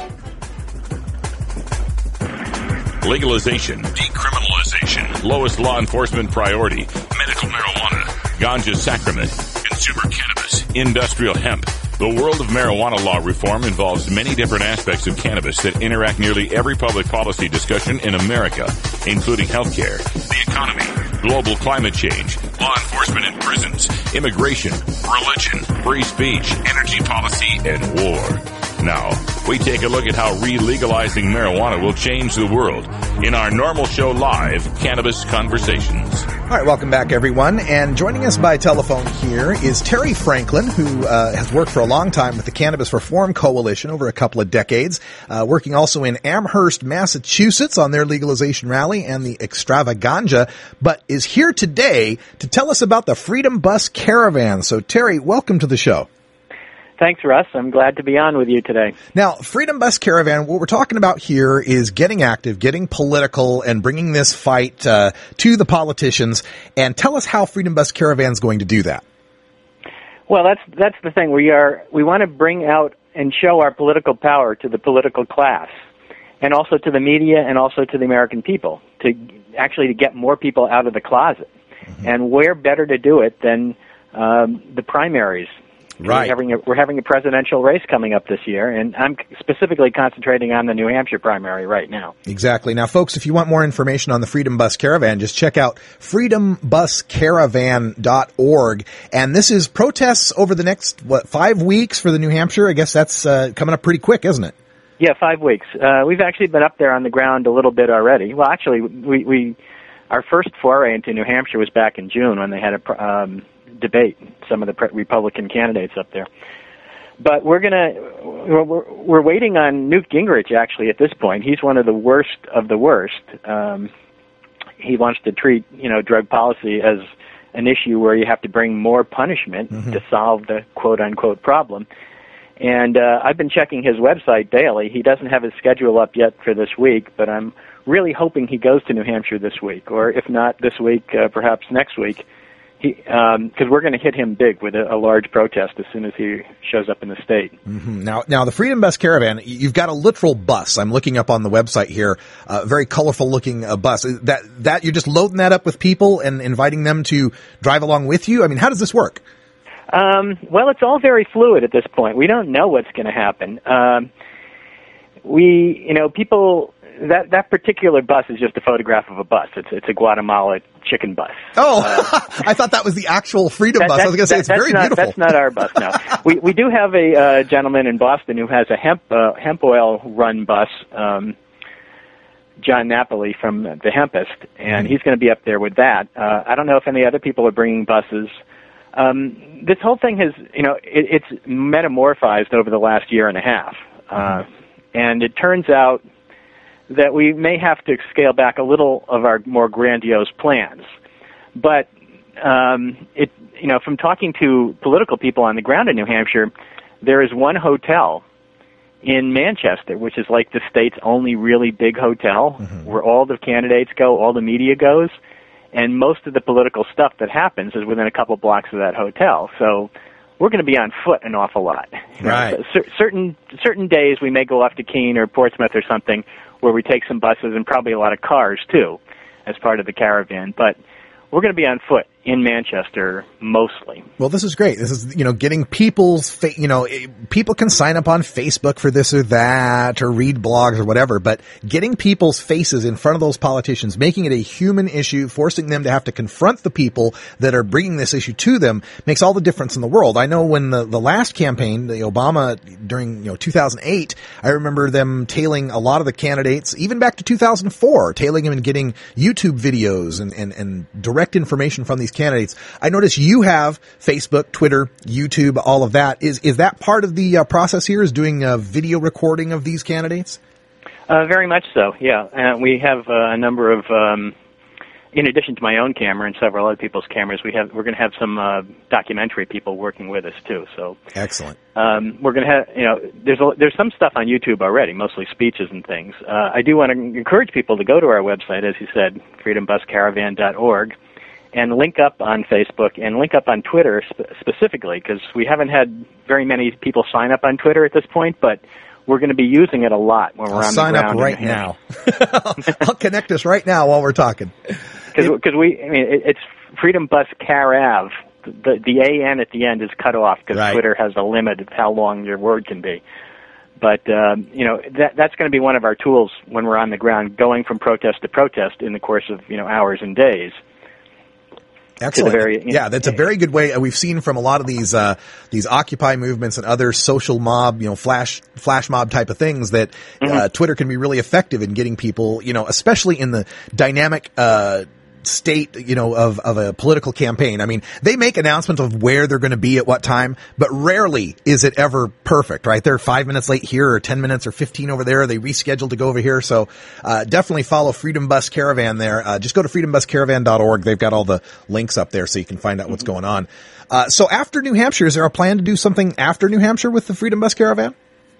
S2: Legalization, decriminalization, lowest law enforcement priority, medical marijuana, ganja sacrament, consumer cannabis, industrial hemp. The world of marijuana law reform involves many different aspects of cannabis that interact nearly every public policy discussion in America, including healthcare, the economy, global climate change, law enforcement in prisons, immigration, religion, free speech, energy policy, and war. Now, we take a look at how re-legalizing marijuana will change the world in our Normal Show Live Cannabis Conversations.
S7: All right, welcome back, everyone. And joining us by telephone here is Terry Franklin, who uh, has worked for a long time with the Cannabis Reform Coalition over a couple of decades, uh, working also in Amherst, Massachusetts on their legalization rally and the Extravaganja, but is here today to tell us about the Freedom Bus Caravan. So, Terry, welcome to the show.
S18: Thanks, Russ. I'm glad to be on with you today.
S7: Now, Freedom Bus Caravan, what we're talking about here is getting active, getting political, and bringing this fight uh, to the politicians. And tell us how Freedom Bus Caravan is going to do that.
S18: Well, that's that's the thing. We are we want to bring out and show our political power to the political class, and also to the media, and also to the American people, to actually to get more people out of the closet. Mm-hmm. And where better to do it than um, the primaries?
S7: Right.
S18: We're having, a, we're having a presidential race coming up this year, and I'm specifically concentrating on the New Hampshire primary right now.
S7: Exactly. Now, folks, if you want more information on the Freedom Bus Caravan, just check out freedom bus caravan dot org. And this is protests over the next, what, five weeks for the New Hampshire? I guess that's uh, coming up pretty quick, isn't it?
S18: Yeah, five weeks. Uh, we've actually been up there on the ground a little bit already. Well, actually, we, we our first foray into New Hampshire was back in June when they had a um, debate, some of the Republican candidates up there. But we're gonna we're, we're waiting on Newt Gingrich. Actually, at this point, he's one of the worst of the worst. Um, he wants to treat you know drug policy as an issue where you have to bring more punishment mm-hmm. to solve the quote unquote problem. And uh, I've been checking his website daily. He doesn't have his schedule up yet for this week, but I'm really hoping he goes to New Hampshire this week, or if not this week, uh, perhaps next week. Because um, we're going to hit him big with a, a large protest as soon as he shows up in the state.
S7: Mm-hmm. Now, now the Freedom Bus Caravan, you've got a literal bus. I'm looking up on the website here, a uh, very colorful-looking uh, bus. That that you're just loading that up with people and inviting them to drive along with you. I mean, how does this work?
S18: Um, well, it's all very fluid at this point. We don't know what's going to happen. Um, we, you know, people. That that particular bus is just a photograph of a bus. It's it's a Guatemala chicken bus.
S7: Oh, uh, I thought that was the actual Freedom
S18: that,
S7: Bus. I was going to say it's very
S18: not,
S7: beautiful.
S18: That's not our bus. No, we we do have a uh, gentleman in Boston who has a hemp uh, hemp oil run bus. Um, John Napoli from the Hempist, and he's going to be up there with that. Uh, I don't know if any other people are bringing buses. Um, this whole thing has, you know, it, it's metamorphized over the last year and a half, uh, and it turns out that we may have to scale back a little of our more grandiose plans. But, um, it, you know, from talking to political people on the ground in New Hampshire, there is one hotel in Manchester, which is like the state's only really big hotel, mm-hmm. where all the candidates go, all the media goes, and most of the political stuff that happens is within a couple blocks of that hotel. So we're going to be on foot an awful lot. You know,
S7: right.
S18: so certain certain days we may go off to Keene or Portsmouth or something, where we take some buses and probably a lot of cars, too, as part of the caravan. But we're going to be on foot in Manchester mostly.
S7: Well, this is great. This is, you know, getting people's, fa- you know, people can sign up on Facebook for this or that or read blogs or whatever, but getting people's faces in front of those politicians, making it a human issue, forcing them to have to confront the people that are bringing this issue to them makes all the difference in the world. I know when the, the last campaign, the Obama, during, you know, two thousand eight, I remember them tailing a lot of the candidates, even back to two thousand four, tailing them and getting YouTube videos and, and, and direct information from these candidates. I notice you have Facebook, Twitter, YouTube, all of that. Is is that part of the uh, process here, is doing a video recording of these candidates?
S18: Uh, very much so, yeah. Uh, we have uh, a number of, um, in addition to my own camera and several other people's cameras, we have we're going to have some uh, documentary people working with us too. So
S7: excellent.
S18: Um, we're going to have, you know, there's a, there's some stuff on YouTube already, mostly speeches and things. Uh, I do want to encourage people to go to our website, as you said, freedom bus caravan dot org. And link up on Facebook and link up on Twitter sp- specifically, because we haven't had very many people sign up on Twitter at this point, but we're going to be using it a lot when we're
S7: I'll
S18: on
S7: sign
S18: the ground.
S7: Sign up right now. I'll connect us right now while we're talking.
S18: Because we, I mean, it, it's Freedom Bus Carav. The, the A N at the end is cut off because
S7: right.
S18: Twitter has a limit of how long your word can be. But, um, you know, that, that's going to be one of our tools when we're on the ground, going from protest to protest in the course of, you know, hours and days.
S7: Excellent.
S18: Very, you know,
S7: yeah, that's a very good way. We've seen from a lot of these uh these Occupy movements and other social mob, you know, flash flash mob type of things that mm-hmm. uh, Twitter can be really effective in getting people, you know, especially in the dynamic uh state, you know, of, of a political campaign. I mean, they make announcements of where they're going to be at what time, but rarely is it ever perfect, right? They're five minutes late here or ten minutes or fifteen over there. They rescheduled to go over here. So, uh, definitely follow Freedom Bus Caravan there. Uh, just go to freedom bus caravan dot org. They've got all the links up there so you can find out what's going on. Uh, so after New Hampshire, is there a plan to do something after New Hampshire with the Freedom Bus Caravan?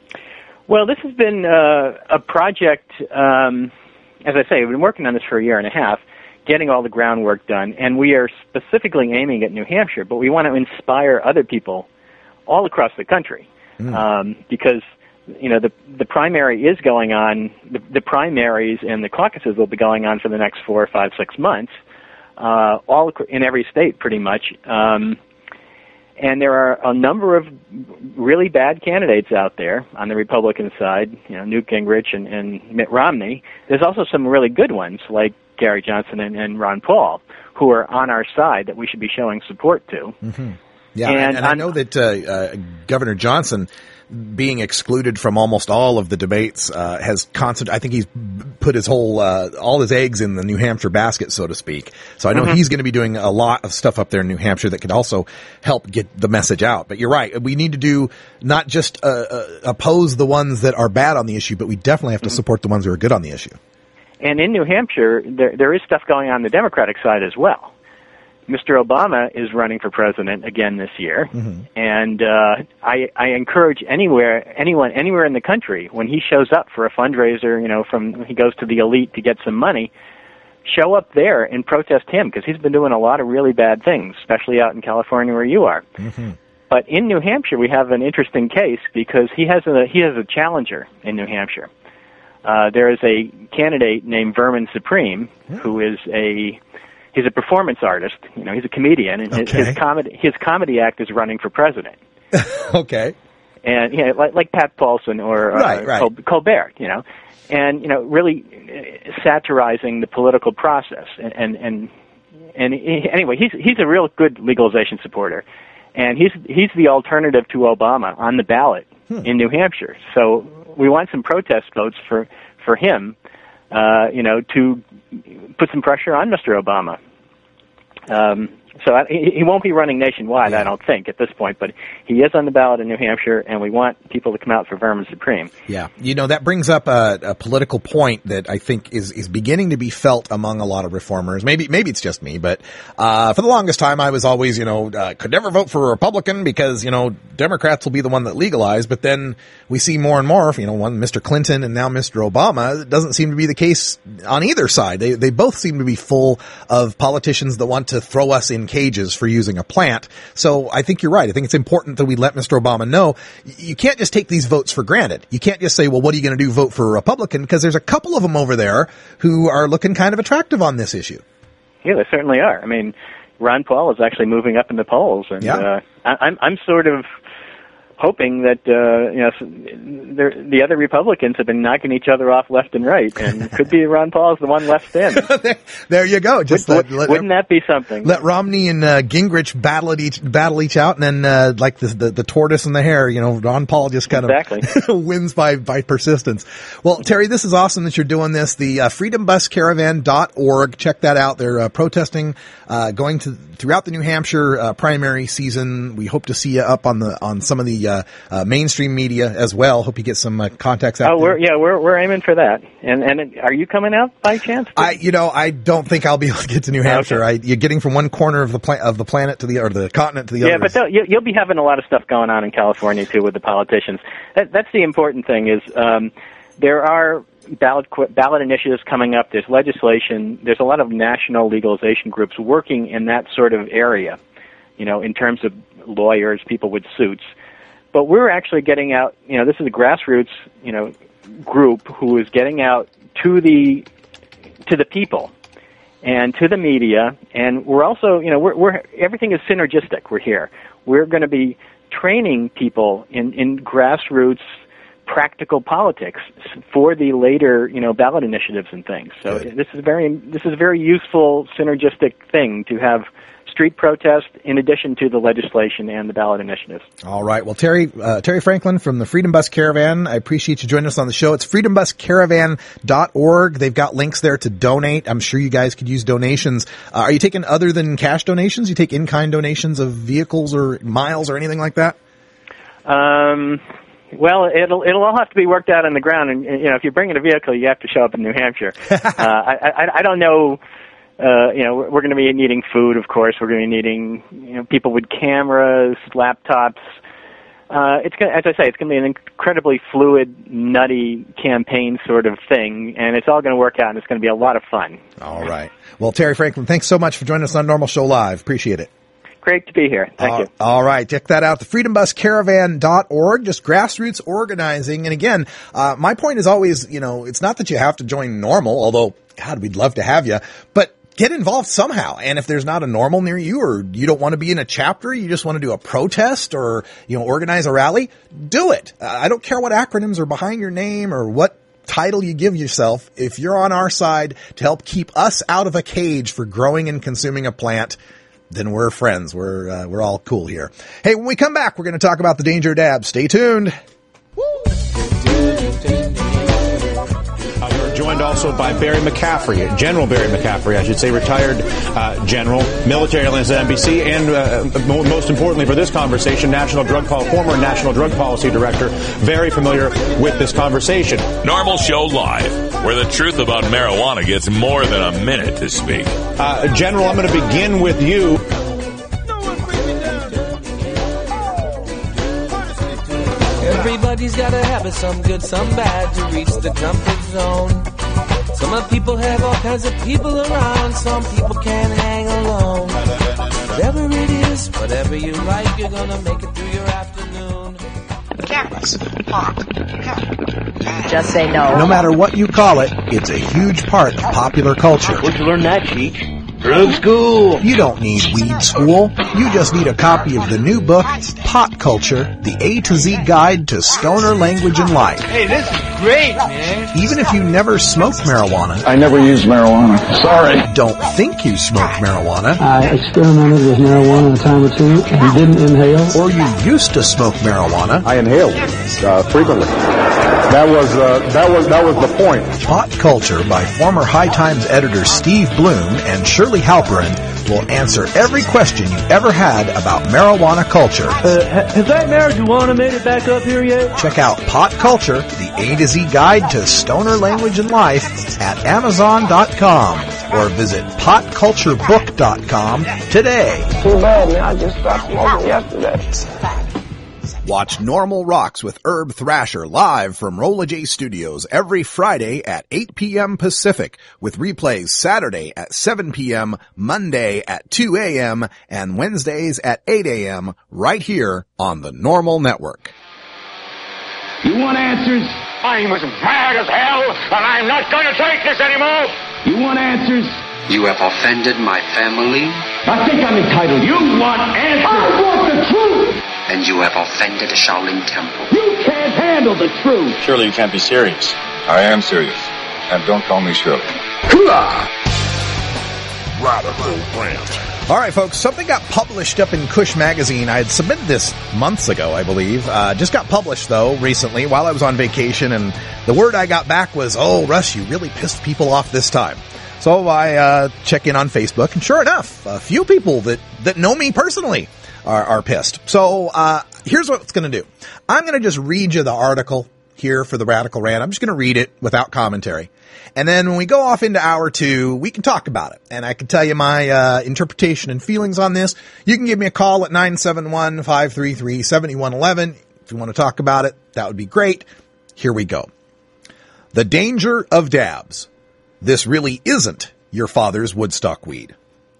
S18: Well, this has been, uh, a project, um, as I say, we've been working on this for a year and a half, getting all the groundwork done, and we are specifically aiming at New Hampshire, but we want to inspire other people all across the country. mm. um, because you know the the primary is going on. The, the primaries and the caucuses will be going on for the next four, five, six months, uh, all in every state, pretty much. Um, and there are a number of really bad candidates out there on the Republican side. You know, Newt Gingrich and, and Mitt Romney. There's also some really good ones like Gary Johnson and, and Ron Paul, who are on our side that we should be showing support to.
S7: Mm-hmm. Yeah,
S18: and,
S7: and, and I know that uh, uh, Governor Johnson, being excluded from almost all of the debates, uh, has constant. I think he's put his whole, uh, all his eggs in the New Hampshire basket, so to speak. So I know mm-hmm. he's going to be doing a lot of stuff up there in New Hampshire that could also help get the message out. But you're right. We need to do not just uh, uh, oppose the ones that are bad on the issue, but we definitely have to mm-hmm. support the ones that are good on the issue.
S18: And in New Hampshire, there, there is stuff going on the Democratic side as well. Mister Obama is running for president again this year, mm-hmm. and uh, I, I encourage anywhere, anyone, anywhere in the country, when he shows up for a fundraiser, you know, from he goes to the elite to get some money, show up there and protest him, because he's been doing a lot of really bad things, especially out in California where you are.
S7: Mm-hmm.
S18: But in New Hampshire, we have an interesting case because he has a he has a challenger in New Hampshire. Uh, there is a candidate named Vermin Supreme mm-hmm. who is a He's a performance artist. You know, he's a comedian, and his,
S7: okay.
S18: his comedy his comedy act is running for president.
S7: Okay.
S18: And you know, like like Pat Paulson or
S7: right,
S18: uh,
S7: right.
S18: Col- Colbert. You know, and you know, really satirizing the political process. And and and, and he, anyway, he's he's a real good legalization supporter, and he's he's the alternative to Obama on the ballot hmm. in New Hampshire. So we want some protest votes for for him. Uh, you know, to put some pressure on Mister Obama. Um, so I, he, he won't be running nationwide, yeah. I don't think, at this point, but he is on the ballot in New Hampshire, and we want people to come out for Vermin Supreme.
S7: Yeah. You know, that brings up a, a political point that I think is, is beginning to be felt among a lot of reformers. Maybe, maybe it's just me, but, uh, for the longest time I was always, you know, uh, could never vote for a Republican because, you know, Democrats will be the one that legalize, but then we see more and more, you know, one Mister Clinton and now Mister Obama. It doesn't seem to be the case on either side. They, they both seem to be full of politicians that want to throw us in cages for using a plant. So I think you're right. I think it's important that we let Mister Obama know you can't just take these votes for granted. You can't just say, well, what are you going to do, vote for a Republican? Because there's a couple of them over there who are looking kind of attractive on this issue.
S18: Yeah, they certainly are. I mean, Ron Paul is actually moving up in the polls, and
S7: yeah.
S18: uh, I, I'm I'm sort of hoping that uh, you know the other Republicans have been knocking each other off left and right, and could be Ron Paul's the one left in.
S7: There you go. Just
S18: Would,
S7: let, let,
S18: wouldn't that be something?
S7: Let Romney and uh, Gingrich battle each battle each out, and then uh, like the, the the tortoise and the hare, you know, Ron Paul just kind
S18: exactly.
S7: of wins by by persistence. Well, Terry, this is awesome that you're doing this. The uh, freedom bus caravan dot org, check that out. They're uh, protesting, uh, going to throughout the New Hampshire uh, primary season. We hope to see you up on the on some of the uh, uh, mainstream media as well. Hope you get some uh, contacts out.
S18: Oh,
S7: there.
S18: we're yeah, we're we're aiming for that. And and are you coming out by chance?
S7: I you know I don't think I'll be able to get to New Hampshire. Okay. I, you're getting from one corner of the pla- of the planet to the or the continent to the
S18: yeah,
S7: other.
S18: Yeah, but you, you'll be having a lot of stuff going on in California too with the politicians. That, that's the important thing is um, there are ballot ballot initiatives coming up. There's legislation. There's a lot of national legalization groups working in that sort of area. You know, in terms of lawyers, people with suits. But we're actually getting out. You know, this is a grassroots you know group who is getting out to the to the people and to the media, and we're also, you know, we're, we're everything is synergistic. We're here. We're going to be training people in, in grassroots practical politics for the later, you know, ballot initiatives and things. So Good. this is very this is a very useful synergistic thing to have street protest in addition to the legislation and the ballot initiatives.
S7: All right. Well, Terry, uh, Terry Franklin from the Freedom Bus Caravan, I appreciate you joining us on the show. It's freedom bus caravan dot org. They've got links there to donate. I'm sure you guys could use donations. Uh, are you taking other than cash donations? You take in-kind donations of vehicles or miles or anything like that?
S18: Um, well, it'll it'll all have to be worked out on the ground. And, you know, if you're bringing a vehicle, you have to show up in New Hampshire. uh, I, I, I don't know. Uh, you know, we're going to be needing food, of course. We're going to be needing, you know, people with cameras, laptops. Uh, it's going, as I say, it's going to be an incredibly fluid, nutty campaign sort of thing, and it's all going to work out, and it's going to be a lot of fun.
S7: All right. Well, Terry Franklin, thanks so much for joining us on Normal Show Live. Appreciate it.
S18: great to be here. Thank
S7: uh,
S18: you.
S7: All right. Check that out. The freedom bus caravan dot org, just grassroots organizing. And again, uh, my point is always, you know, it's not that you have to join Normal, although, God, we'd love to have you, but get involved somehow. And if there's not a Normal near you, or you don't want to be in a chapter, you just want to do a protest or, you know, organize a rally, do it. Uh, I don't care what acronyms are behind your name or what title you give yourself. If you're on our side to help keep us out of a cage for growing and consuming a plant, then we're friends. We're, uh, we're all cool here. Hey, when we come back, we're going to talk about the danger of dabs. Stay tuned.
S19: We're joined also by Barry McCaffrey, General Barry McCaffrey, I should say, retired uh, general, military analyst at N B C, and uh, most importantly for this conversation, National Drug Pol- former National Drug Policy Director, very familiar with this conversation.
S2: Normal Show Live, where the truth about marijuana gets more than a minute to speak.
S19: Uh, General, I'm going to begin with you.
S20: Everybody's got a habit, some good, some bad, to reach the comfort zone. Some of people have all kinds of people around, some people can't hang alone. Whatever it is, whatever you like, you're gonna make it through your afternoon.
S21: Cameras, pot,
S22: Just say no.
S13: No matter what you call it, it's a huge part of popular culture.
S21: Where'd you learn that, Cheech? Drug school.
S13: You don't need weed school. You just need a copy of the new book, Pot Culture, the A to Z Guide to Stoner Language and Life.
S21: Hey, this is great, man.
S13: Even if you never smoked marijuana.
S23: I never used marijuana. Sorry.
S13: Don't think you smoked marijuana.
S24: I experimented with marijuana a time or two and didn't inhale.
S13: Or you used to smoke marijuana.
S23: I inhaled uh, frequently. That was uh, that was that was the point.
S13: Pot Culture by former High Times editor Steve Bloom and Shirley Halperin will answer every question you ever had about marijuana culture.
S24: Uh, has that marijuana made it back up here yet?
S13: Check out Pot Culture, the A to Z Guide to Stoner Language and Life at Amazon dot com or visit pot culture book dot com today.
S21: Too bad, man. I just stopped smoking yesterday.
S13: Watch Normal Rocks with Herb Thrasher live from Rolla J Studios every Friday at eight p.m. Pacific, with replays Saturday at seven p.m., Monday at two a.m., and Wednesdays at eight a.m. right here on the Normal Network.
S21: You want answers?
S5: I'm as mad as hell, and I'm not going to take this anymore.
S21: You want answers?
S14: You have offended my family.
S21: I think I'm entitled. You want answers? I want the truth.
S14: And you have offended the Shaolin Temple.
S21: You can't handle the truth.
S5: Surely you can't be serious.
S23: I am serious. And don't call me Shirley.
S15: Radical Rant.
S7: All right, folks, something got published up in Kush Magazine. I had submitted this months ago, I believe. Uh, just got published, though, recently while I was on vacation. And the word I got back was, oh, Russ, you really pissed people off this time. So I uh, check in on Facebook, and sure enough, a few people that, that know me personally are, are pissed. So uh here's what it's going to do. I'm going to just read you the article here for the Radical Rant. I'm just going to read it without commentary. And then when we go off into hour two, we can talk about it. And I can tell you my uh interpretation and feelings on this. You can give me a call at nine seven one, five three three, seven one one one. If you want to talk about it, that would be great. Here we go. The danger of dabs. This really isn't your father's Woodstock weed.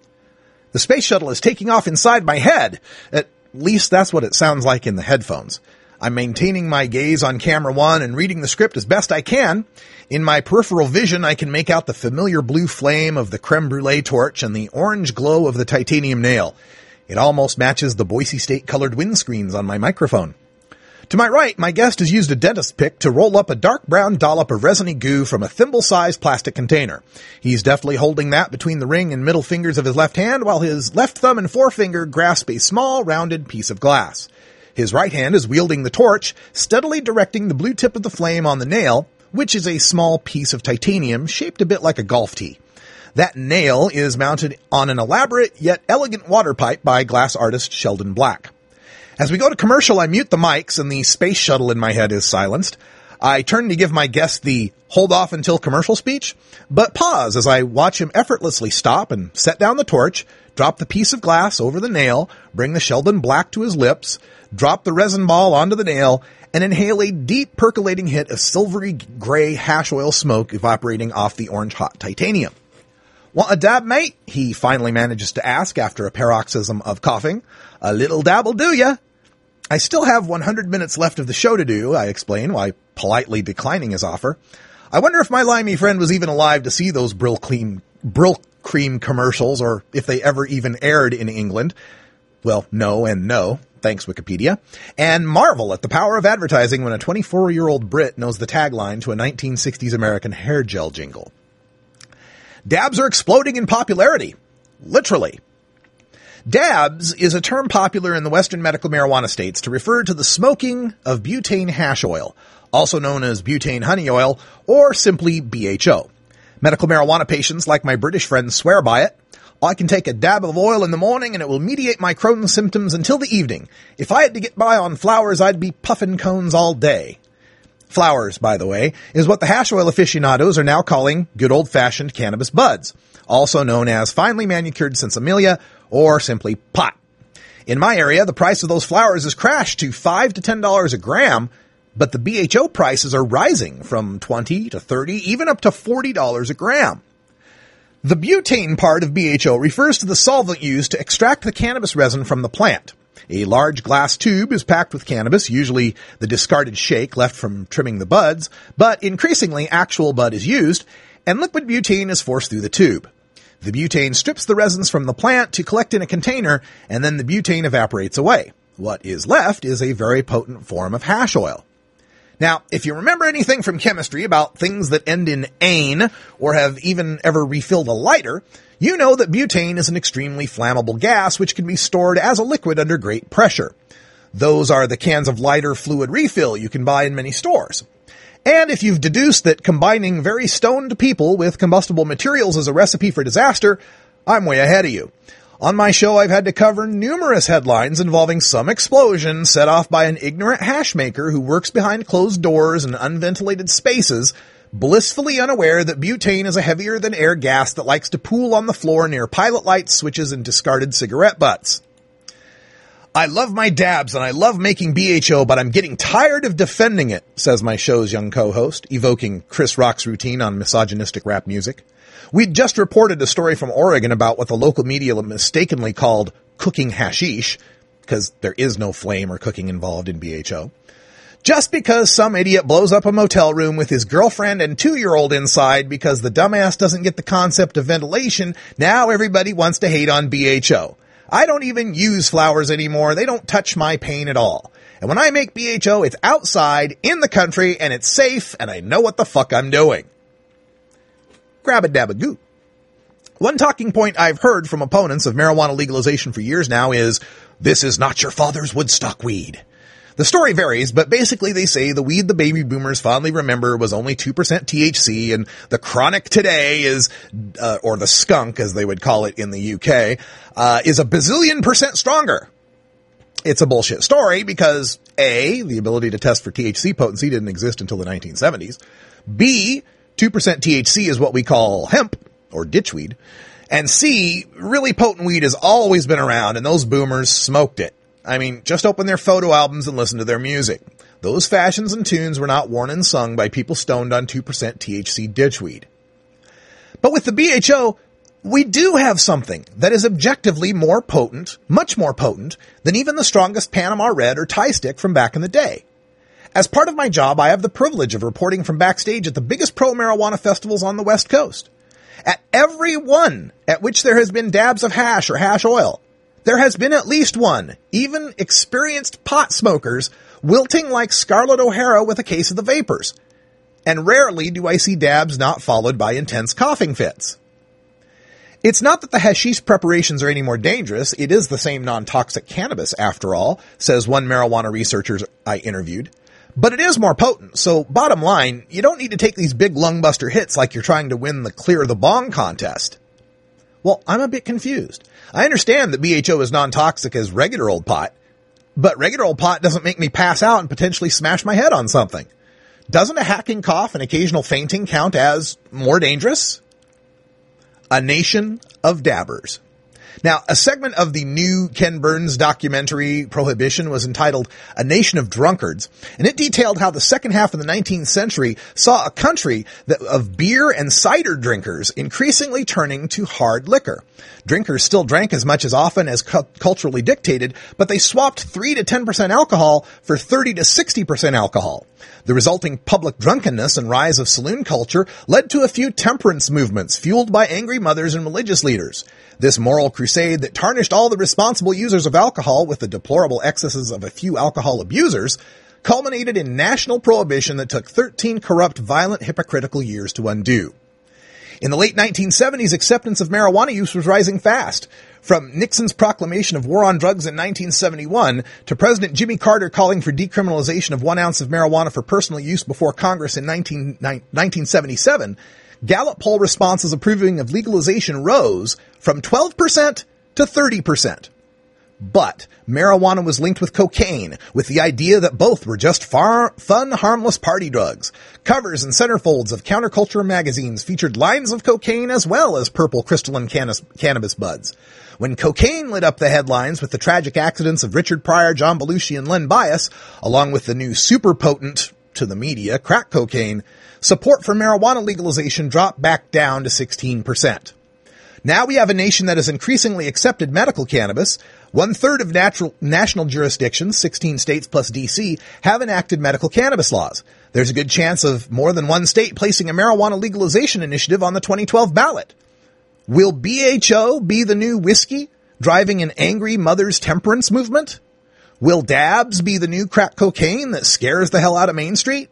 S7: The space shuttle is taking off inside my head. At least that's what it sounds like in the headphones. I'm maintaining my gaze on camera one and reading the script as best I can. In my peripheral vision, I can make out the familiar blue flame of the creme brulee torch and the orange glow of the titanium nail. It almost matches the Boise State colored windscreens on my microphone. To my right, my guest has used a dentist pick to roll up a dark brown dollop of resiny goo from a thimble-sized plastic container. He's deftly holding that between the ring and middle fingers of his left hand, while his left thumb and forefinger grasp a small, rounded piece of glass. His right hand is wielding the torch, steadily directing the blue tip of the flame on the nail, which is a small piece of titanium shaped a bit like a golf tee. That nail is mounted on an elaborate yet elegant water pipe by glass artist Sheldon Black. As we go to commercial, I mute the mics and the space shuttle in my head is silenced. I turn to give my guest the hold off until commercial speech, but pause as I watch him effortlessly stop and set down the torch, drop the piece of glass over the nail, bring the Sheldon Black to his lips, drop the resin ball onto the nail, and inhale a deep percolating hit of silvery gray hash oil smoke evaporating off the orange hot titanium. Want a dab, mate? He finally manages to ask after a paroxysm of coughing. A little dab'll do ya. I still have one hundred minutes left of the show to do, I explain, while politely declining his offer. I wonder if my limey friend was even alive to see those Brill Cream, Brill Cream commercials, or if they ever even aired in England. Well, no and no. Thanks, Wikipedia. And marvel at the power of advertising when a twenty-four-year-old Brit knows the tagline to a nineteen sixties American hair gel jingle. Dabs are exploding in popularity. Literally. Dabs is a term popular in the Western medical marijuana states to refer to the smoking of butane hash oil, also known as butane honey oil, or simply B H O. Medical marijuana patients like my British friends swear by it. I can take a dab of oil in the morning and it will mediate my Crohn's symptoms until the evening. If I had to get by on flowers, I'd be puffing cones all day. Flowers, by the way, is what the hash oil aficionados are now calling good old-fashioned cannabis buds, also known as finely manicured sinsemilla or simply pot. In my area, the price of those flowers has crashed to five to ten dollars a gram, but the B H O prices are rising from twenty to thirty, even up to forty dollars a gram. The butane part of B H O refers to the solvent used to extract the cannabis resin from the plant. A large glass tube is packed with cannabis, usually the discarded shake left from trimming the buds, but increasingly actual bud is used, and liquid butane is forced through the tube. The butane strips the resins from the plant to collect in a container, and then the butane evaporates away. What is left is a very potent form of hash oil. Now, if you remember anything from chemistry about things that end in ane, or have even ever refilled a lighter, you know that butane is an extremely flammable gas which can be stored as a liquid under great pressure. Those are the cans of lighter fluid refill you can buy in many stores. And if you've deduced that combining very stoned people with combustible materials is a recipe for disaster, I'm way ahead of you. On my show, I've had to cover numerous headlines involving some explosion set off by an ignorant hash maker who works behind closed doors and unventilated spaces, blissfully unaware that butane is a heavier-than-air gas that likes to pool on the floor near pilot lights, switches, and discarded cigarette butts. I love my dabs and I love making B H O, but I'm getting tired of defending it, says my show's young co-host, evoking Chris Rock's routine on misogynistic rap music. We'd just reported a story from Oregon about what the local media mistakenly called cooking hashish, because there is no flame or cooking involved in B H O. Just because some idiot blows up a motel room with his girlfriend and two-year-old inside because the dumbass doesn't get the concept of ventilation, now everybody wants to hate on B H O. I don't even use flowers anymore. They don't touch my pain at all. And when I make B H O, it's outside, in the country, and it's safe, and I know what the fuck I'm doing. Grab a dab a goo. One talking point I've heard from opponents of marijuana legalization for years now is, this is not your father's Woodstock weed. The story varies, but basically they say the weed the baby boomers fondly remember was only two percent T H C, and the chronic today is, uh, or the skunk as they would call it in the U K, uh, is a bazillion percent stronger. It's a bullshit story because A, the ability to test for T H C potency didn't exist until the nineteen seventies. B, two percent T H C is what we call hemp, or ditchweed. And C, really potent weed has always been around, and those boomers smoked it. I mean, just open their photo albums and listen to their music. Those fashions and tunes were not worn and sung by people stoned on two percent T H C ditchweed. But with the B H O, we do have something that is objectively more potent, much more potent, than even the strongest Panama Red or Thai stick from back in the day. As part of my job, I have the privilege of reporting from backstage at the biggest pro-marijuana festivals on the West Coast. At every one at which there has been dabs of hash or hash oil, there has been at least one, even experienced pot smokers, wilting like Scarlett O'Hara with a case of the vapors. And rarely do I see dabs not followed by intense coughing fits. It's not that the hashish preparations are any more dangerous. It is the same non-toxic cannabis, after all, says one marijuana researcher I interviewed. But it is more potent, so bottom line, you don't need to take these big lungbuster hits like you're trying to win the clear the bong contest. Well, I'm a bit confused. I understand that B H O is non-toxic as regular old pot, but regular old pot doesn't make me pass out and potentially smash my head on something. Doesn't a hacking cough and occasional fainting count as more dangerous? A nation of dabbers. Now, a segment of the new Ken Burns documentary Prohibition was entitled A Nation of Drunkards, and it detailed how the second half of the nineteenth century saw a country that, of beer and cider drinkers increasingly turning to hard liquor. Drinkers still drank as much as often as cu- culturally dictated, but they swapped three to ten percent alcohol for thirty to sixty percent alcohol. The resulting public drunkenness and rise of saloon culture led to a few temperance movements fueled by angry mothers and religious leaders. This moral crusade that tarnished all the responsible users of alcohol with the deplorable excesses of a few alcohol abusers culminated in national prohibition that took thirteen corrupt, violent, hypocritical years to undo. In the late nineteen seventies, acceptance of marijuana use was rising fast. From Nixon's proclamation of war on drugs in nineteen seventy-one to President Jimmy Carter calling for decriminalization of one ounce of marijuana for personal use before Congress in nineteen seventy-seven, Gallup poll responses approving of legalization rose from twelve percent to thirty percent. But marijuana was linked with cocaine, with the idea that both were just far, fun, harmless party drugs. Covers and centerfolds of counterculture magazines featured lines of cocaine as well as purple crystalline cannabis, cannabis buds. When cocaine lit up the headlines with the tragic accidents of Richard Pryor, John Belushi, and Len Bias, along with the new super potent, to the media, crack cocaine, support for marijuana legalization dropped back down to sixteen percent. Now we have a nation that has increasingly accepted medical cannabis. One-third of natural, national jurisdictions, sixteen states plus D C, have enacted medical cannabis laws. There's a good chance of more than one state placing a marijuana legalization initiative on the twenty twelve ballot. Will B H O be the new whiskey, driving an angry mother's temperance movement? Will dabs be the new crack cocaine that scares the hell out of Main Street?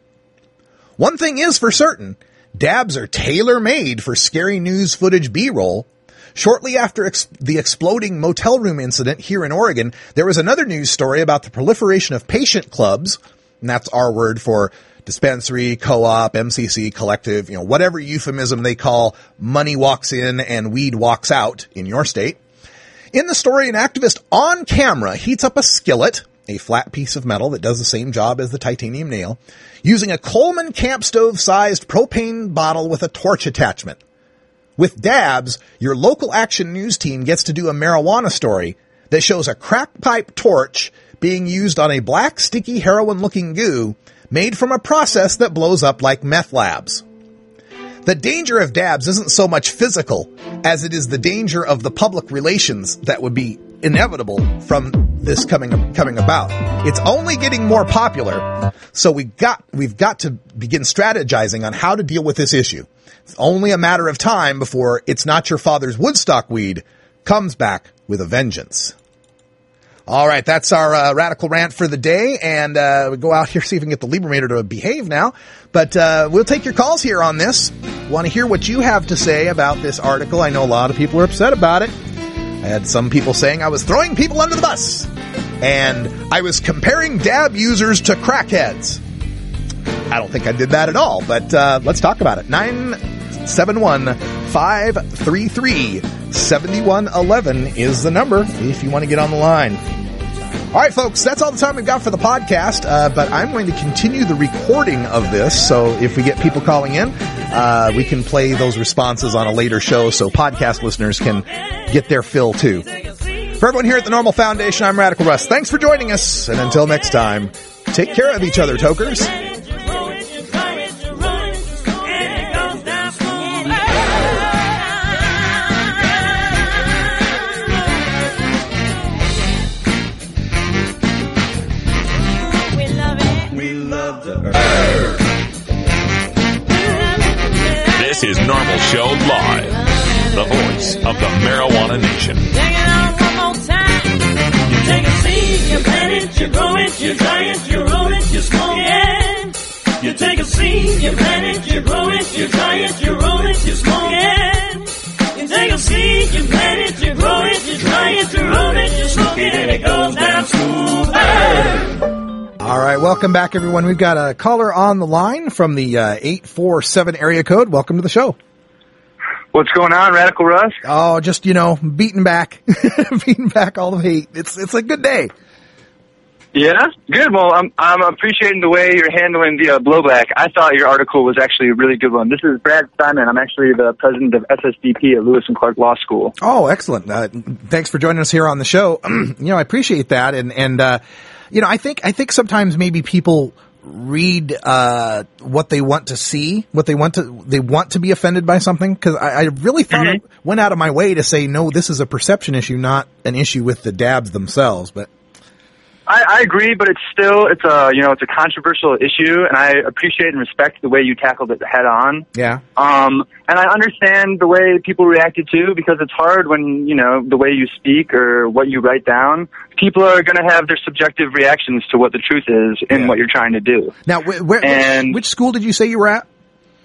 S7: One thing is for certain, dabs are tailor-made for scary news footage B-roll. Shortly after ex- the exploding motel room incident here in Oregon, there was another news story about the proliferation of patient clubs, and that's our word for dispensary, co-op, M C C, collective, you know, whatever euphemism they call money walks in and weed walks out in your state. In the story, an activist on camera heats up a skillet, a flat piece of metal that does the same job as the titanium nail, using a Coleman camp stove-sized propane bottle with a torch attachment. With dabs, your local Action News team gets to do a marijuana story that shows a crack pipe torch being used on a black, sticky, heroin-looking goo made from a process that blows up like meth labs. The danger of dabs isn't so much physical as it is the danger of the public relations that would be inevitable from this coming coming about. It's only getting more popular, so we got we've got to begin strategizing on how to deal with this issue. It's only a matter of time before It's Not Your Father's Woodstock Weed comes back with a vengeance. All right, that's our uh, radical rant for the day, and uh, we go out here, see if we can get the Libremator to behave now. But uh, we'll take your calls here on this. Want to hear what you have to say about this article. I know a lot of people are upset about it. I had some people saying I was throwing people under the bus, and I was comparing dab users to crackheads. I don't think I did that at all, but uh, let's talk about it. nine seven one, five three three, seven one one one is the number if you want to get on the line. All right, folks, that's all the time we've got for the podcast, uh, but I'm going to continue the recording of this, so if we get people calling in, uh, we can play those responses on a later show so podcast listeners can get their fill, too. For everyone here at the Normal Foundation, I'm Radical Russ. Thanks for joining us, and until next time, take care of each other, tokers.
S2: This is Normal Show Live, the voice of the Marijuana Nation.
S1: Take it on one more time. You take a seed, you plant it, you grow it, you dry it, you roll it, you smoke it. You take a seed, you plant it, you grow it, you dry it, you roll it, you smoke it. You take a seed, you plant it, you grow it, you dry it, you roll it, you smoke it, and it goes down smooth.
S7: All right, welcome back, everyone. We've got a caller on the line from the uh, eight four seven area code. Welcome to the show.
S3: What's going on, Radical Russ?
S7: Oh, just, you know, beating back, beating back all the hate. It's it's a good day.
S3: Yeah, good. Well, I'm I'm appreciating the way you're handling the uh, blowback. I thought your article was actually a really good one. This is Brad Simon. I'm actually the president of S S D P at Lewis and Clark Law School.
S7: Oh, excellent. Uh, thanks for joining us here on the show. you know, I appreciate that. And, and, uh, you know, I think, I think sometimes maybe people read, uh, what they want to see, what they want to, they want to be offended by something. Cause I, I really thought mm-hmm. I went out of my way to say, no, this is a perception issue, not an issue with the dabs themselves, but.
S3: I, I agree, but it's still, it's a, you know, it's a controversial issue, and I appreciate and respect the way you tackled it head on.
S7: Yeah.
S3: Um, and I understand the way people reacted to, because it's hard when, you know, the way you speak or what you write down, people are going to have their subjective reactions to what the truth is in yeah. what you're trying to do.
S7: Now, wh- where,
S3: and
S7: which school did you say you were at?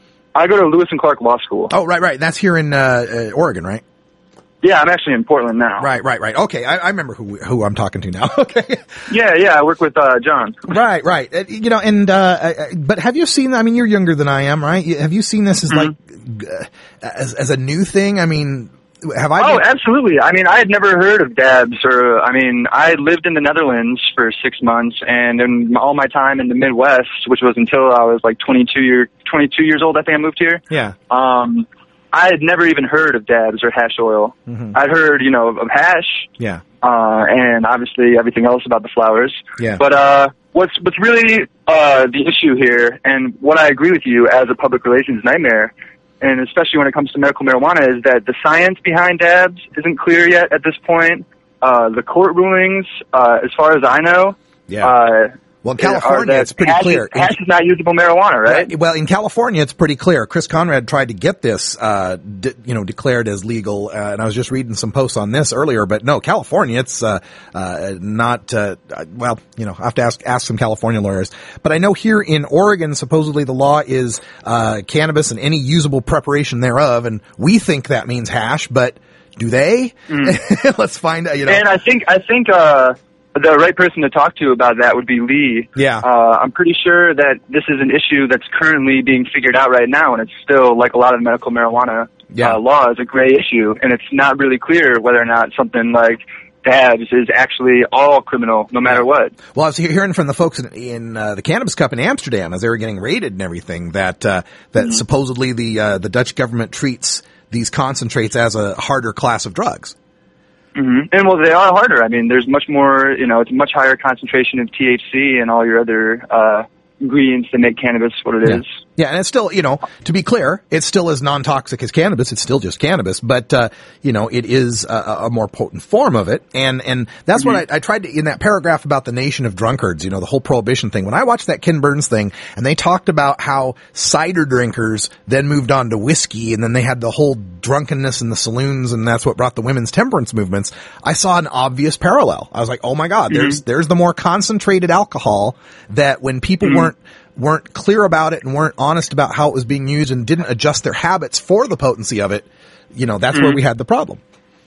S3: I go to Lewis and Clark Law School.
S7: Oh, right, right. That's here in, uh, uh Oregon, right?
S3: Yeah, I'm actually in Portland now.
S7: Right, right, right. Okay, I, I remember who who I'm talking to now. Okay.
S3: Yeah, yeah, I work with uh, John.
S7: Right, right. Uh, you know, and uh, uh, but have you seen? I mean, you're younger than I am, right? Have you seen this as mm-hmm. like uh, as as a new thing? I mean, have I?
S3: Oh,
S7: been-
S3: absolutely. I mean, I had never heard of dabs, or I mean, I lived in the Netherlands for six months, and in all my time in the Midwest, which was until I was like twenty-two year twenty-two years old, I think I moved here.
S7: Yeah.
S3: Um. I had never even heard of dabs or hash oil.
S7: Mm-hmm.
S3: I'd heard, you know, of, of hash.
S7: Yeah.
S3: Uh, and obviously everything else about the flowers.
S7: Yeah.
S3: But, uh, what's, what's really, uh, the issue here, and what I agree with you as a public relations nightmare, and especially when it comes to medical marijuana, is that the science behind dabs isn't clear yet at this point. Uh, the court rulings, uh, as far as I know,
S7: yeah.
S3: uh,
S7: Well, in California, it's pretty
S3: hash
S7: clear.
S3: Is, hash is not usable marijuana, right?
S7: Well, in California, it's pretty clear. Chris Conrad tried to get this, uh, de- you know, declared as legal, uh, and I was just reading some posts on this earlier, but no, California, it's, uh, uh, not, uh, well, you know, I have to ask, ask some California lawyers. But I know here in Oregon, supposedly the law is, uh, cannabis and any usable preparation thereof, and we think that means hash, but do they? Mm. Let's find out, you know.
S3: And I think, I think, uh, the right person to talk to about that would be Lee.
S7: Yeah.
S3: Uh, I'm pretty sure that this is an issue that's currently being figured out right now, and it's still, like a lot of medical marijuana
S7: yeah.
S3: uh, law, is a gray issue, and it's not really clear whether or not something like dabs is actually all criminal, no matter what.
S7: Well, I was hearing from the folks in, in uh, the Cannabis Cup in Amsterdam as they were getting raided and everything that uh, that mm-hmm. supposedly the uh, the Dutch government treats these concentrates as a harder class of drugs.
S3: Mm-hmm. And well, they are harder. I mean, there's much more, you know, it's a much higher concentration of T H C and all your other, uh, ingredients that make cannabis what it
S7: yeah.
S3: is.
S7: Yeah, and it's still, you know, to be clear, it's still as non-toxic as cannabis. It's still just cannabis, but, uh, you know, it is a, a more potent form of it. And, and that's mm-hmm. what I, I tried to, in that paragraph about the nation of drunkards, you know, the whole prohibition thing. When I watched that Ken Burns thing and they talked about how cider drinkers then moved on to whiskey and then they had the whole drunkenness in the saloons and that's what brought the women's temperance movements, I saw an obvious parallel. I was like, oh my God, mm-hmm. there's, there's the more concentrated alcohol that when people mm-hmm. weren't, weren't clear about it and weren't honest about how it was being used and didn't adjust their habits for the potency of it, you know, that's mm-hmm. where we had the problem.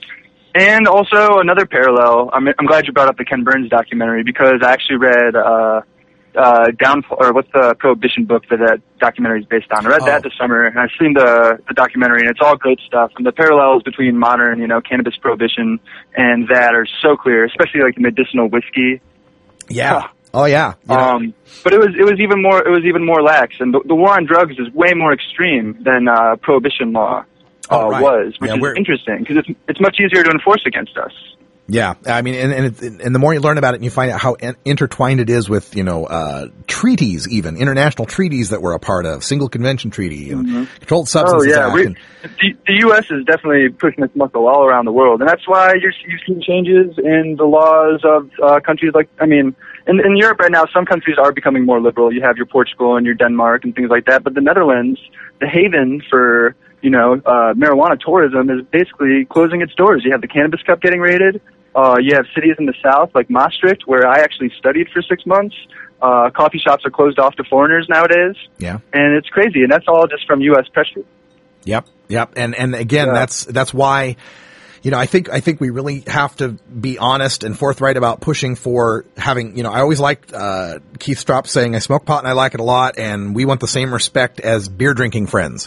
S3: And also another parallel, I'm, I'm glad you brought up the Ken Burns documentary because I actually read, uh, uh, Downfall, or what's the Prohibition book that that documentary is based on. I read oh. that this summer and I've seen the, the documentary and it's all great stuff. And the parallels between modern, you know, cannabis prohibition and that are so clear, especially like the medicinal whiskey.
S7: Yeah. Oh yeah. You know.
S3: Um, but it was, it was even more, it was even more lax. And the, the war on drugs is way more extreme than, uh, prohibition law, uh,
S7: oh, right.
S3: was, which
S7: yeah,
S3: is
S7: we're...
S3: interesting because it's, it's much easier to enforce against us.
S7: Yeah. I mean, and, and, it, and the more you learn about it and you find out how in, intertwined it is with, you know, uh, treaties, even international treaties that we're a part of, single convention treaty and mm-hmm. controlled substances
S3: oh, yeah.
S7: act.
S3: We,
S7: and,
S3: the, the U S is definitely pushing its muscle all around the world. And that's why you're, you've seen changes in the laws of, uh, countries like, I mean, In, in Europe right now, some countries are becoming more liberal. You have your Portugal and your Denmark and things like that. But the Netherlands, the haven for, you know, uh, marijuana tourism is basically closing its doors. You have the Cannabis Cup getting raided. Uh, you have cities in the south like Maastricht, where I actually studied for six months. Uh, coffee shops are closed off to foreigners nowadays.
S7: Yeah.
S3: And it's crazy. And that's all just from U S pressure.
S7: Yep. Yep. And, and again, yeah. that's, that's why, you know, I think, I think we really have to be honest and forthright about pushing for having, you know, I always liked, uh, Keith Stropp saying, I smoke pot and I like it a lot and we want the same respect as beer drinking friends,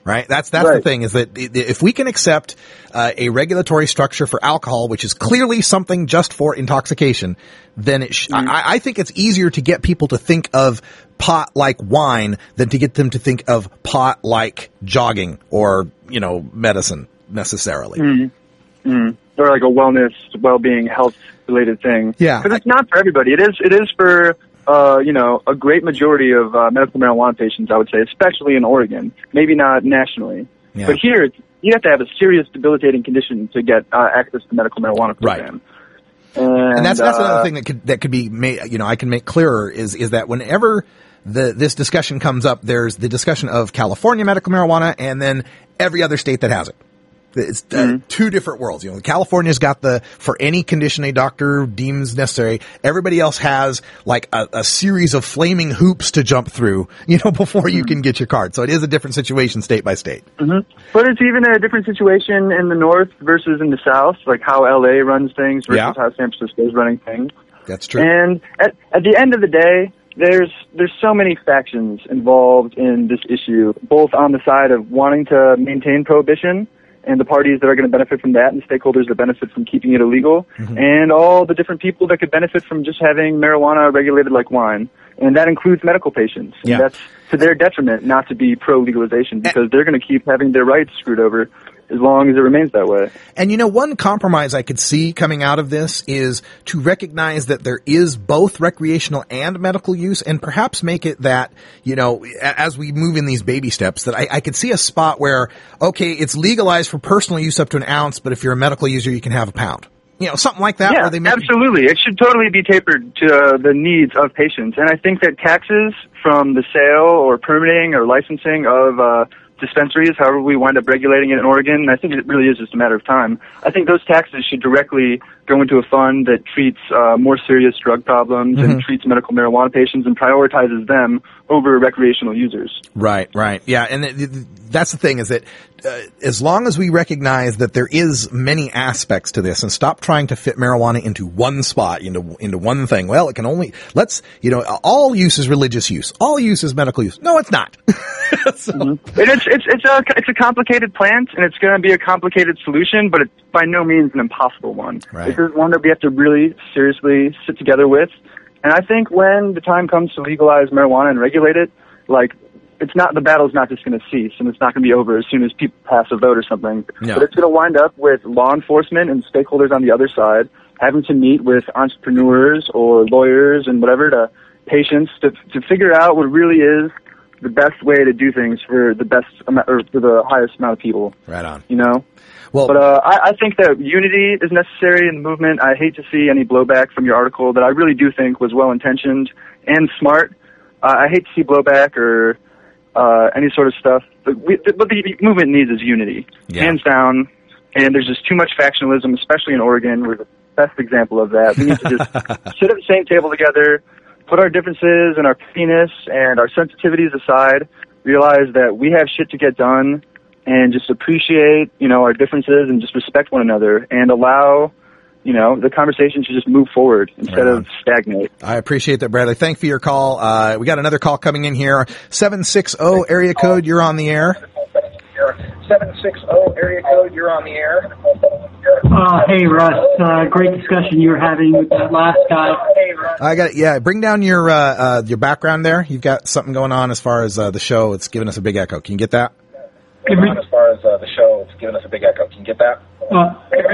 S7: right? That's that's
S3: Right.
S7: the thing, is that i- if we can accept uh, a regulatory structure for alcohol, which is clearly something just for intoxication, then it sh-
S3: Mm-hmm.
S7: I, I think it's easier to get people to think of pot like wine than to get them to think of pot like jogging or, you know, medicine necessarily.
S3: Mm-hmm. Mm-hmm. Or like a wellness, well-being, health-related thing.
S7: Yeah.
S3: Because it's not for everybody. It is. It is for uh, you know, a great majority of uh, medical marijuana patients, I would say, especially in Oregon. Maybe not nationally,
S7: Yeah.
S3: but here it's, you have to have a serious debilitating condition to get uh, access to the medical marijuana program. And,
S7: And that's that's
S3: uh,
S7: another thing that could that could be made, you know, I can make clearer is is that whenever the this discussion comes up, there's the discussion of California medical marijuana and then every other state that has it. It's uh,
S3: Mm-hmm.
S7: two different worlds. You know, California's got the, for any condition a doctor deems necessary. Everybody else has like a, a series of flaming hoops to jump through, you know, before you can get your card. So it is a different situation state by state.
S3: hmm But it's even a different situation in the north versus in the south, like how L A runs things versus
S7: Yeah.
S3: how San Francisco is running things.
S7: That's true.
S3: And at, at the end of the day, there's there's so many factions involved in this issue, both on the side of wanting to maintain prohibition and the parties that are going to benefit from that and stakeholders that benefit from keeping it illegal,
S7: Mm-hmm.
S3: and all the different people that could benefit from just having marijuana regulated like wine. And that includes medical patients. And
S7: Yeah.
S3: that's to their detriment not to be pro-legalization, because they're going to keep having their rights screwed over as long as it remains that way.
S7: And you know, one compromise I could see coming out of this is to recognize that there is both recreational and medical use, and perhaps make it that, you know, a- as we move in these baby steps, that I, I could see a spot where, okay, it's legalized for personal use up to an ounce, but if you're a medical user, you can have a pound. You know, something like that.
S3: Yeah,
S7: where they make
S3: absolutely. It should totally be tapered to uh, the needs of patients. And I think that taxes from the sale or permitting or licensing of uh, dispensaries, however we wind up regulating it in Oregon, and I think it really is just a matter of time, I think those taxes should directly go into a fund that treats uh, more serious drug problems and
S7: Mhm.
S3: treats medical marijuana patients and prioritizes them over recreational users.
S7: Right, right. Yeah, and th- th- that's the thing, is that uh, as long as we recognize that there is many aspects to this and stop trying to fit marijuana into one spot, into into one thing. Well, it can only, let's, you know, all use is religious use. All use is medical use. No, it's not. So-
S3: And it's it's it's a it's a complicated plant, and it's going to be a complicated solution, but it's by no means an impossible one.
S7: Right.
S3: This is one that we have to really seriously sit together with. And I think when the time comes to legalize marijuana and regulate it, like, it's not, the battle's not just going to cease, and it's not going to be over as soon as people pass a vote or something.
S7: No.
S3: But it's going to wind up with law enforcement and stakeholders on the other side having to meet with entrepreneurs or lawyers and whatever, to patients, to to figure out what really is the best way to do things for the best amount, or for the highest amount of people.
S7: Right on.
S3: You know?
S7: Well,
S3: but uh, I, I think that unity is necessary in the movement. I hate to see any blowback from your article that I really do think was well-intentioned and smart. Uh, I hate to see blowback or uh, any sort of stuff. But we, what the movement needs is unity,
S7: Yeah.
S3: hands down. And there's just too much factionalism, especially in Oregon. We're the best example of that. We need to just sit at the same table together, put our differences and our penis and our sensitivities aside, realize that we have shit to get done, and just appreciate, you know, our differences and just respect one another and allow, you know, the conversation to just move forward instead
S7: Right on.
S3: of stagnate.
S7: I appreciate that, Bradley. Thank you for your call. Uh, we got another call coming in here. seven six zero area code, you're on the air.
S6: seven six zero area code, you're on the air.
S9: Uh, hey, Russ. Uh, great discussion you were having with that last guy.
S7: I got it. Yeah, bring down your uh, uh, your background there. You've got something going on as far as uh, the show. It's giving us a big echo. Can you get that?
S6: As far as uh, the show, it's giving us a big echo. Can you get that?
S9: Uh,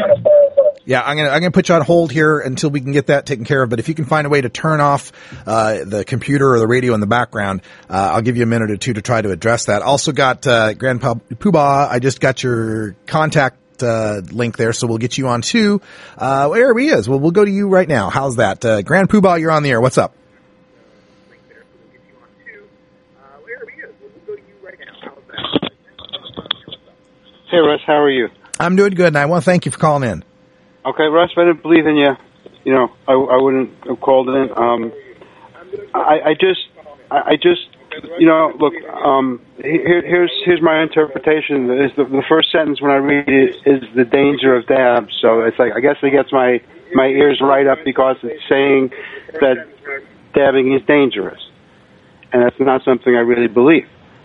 S7: Yeah, I'm gonna I'm gonna put you on hold here until we can get that taken care of. But if you can find a way to turn off uh, the computer or the radio in the background, uh, I'll give you a minute or two to try to address that. Also got uh, Grandpa Poobah. I just got your contact uh, link there, so we'll get you on too. Uh, where he is? Well, we'll go to you right now. How's that, uh, Grand Poobah? You're on the air. What's up?
S10: Hey, Russ, how are you?
S7: I'm doing good, and I want to thank you for calling in.
S10: Okay, Russ, if I didn't believe in you, you know, I, I wouldn't have called in. Um, I, I just, I, I just, you know, look, um, here, here's here's my interpretation. Is the, the first sentence when I read it is the danger of dabs. So it's like, I guess it gets my my ears right up because it's saying that dabbing is dangerous, and that's not something I really believe.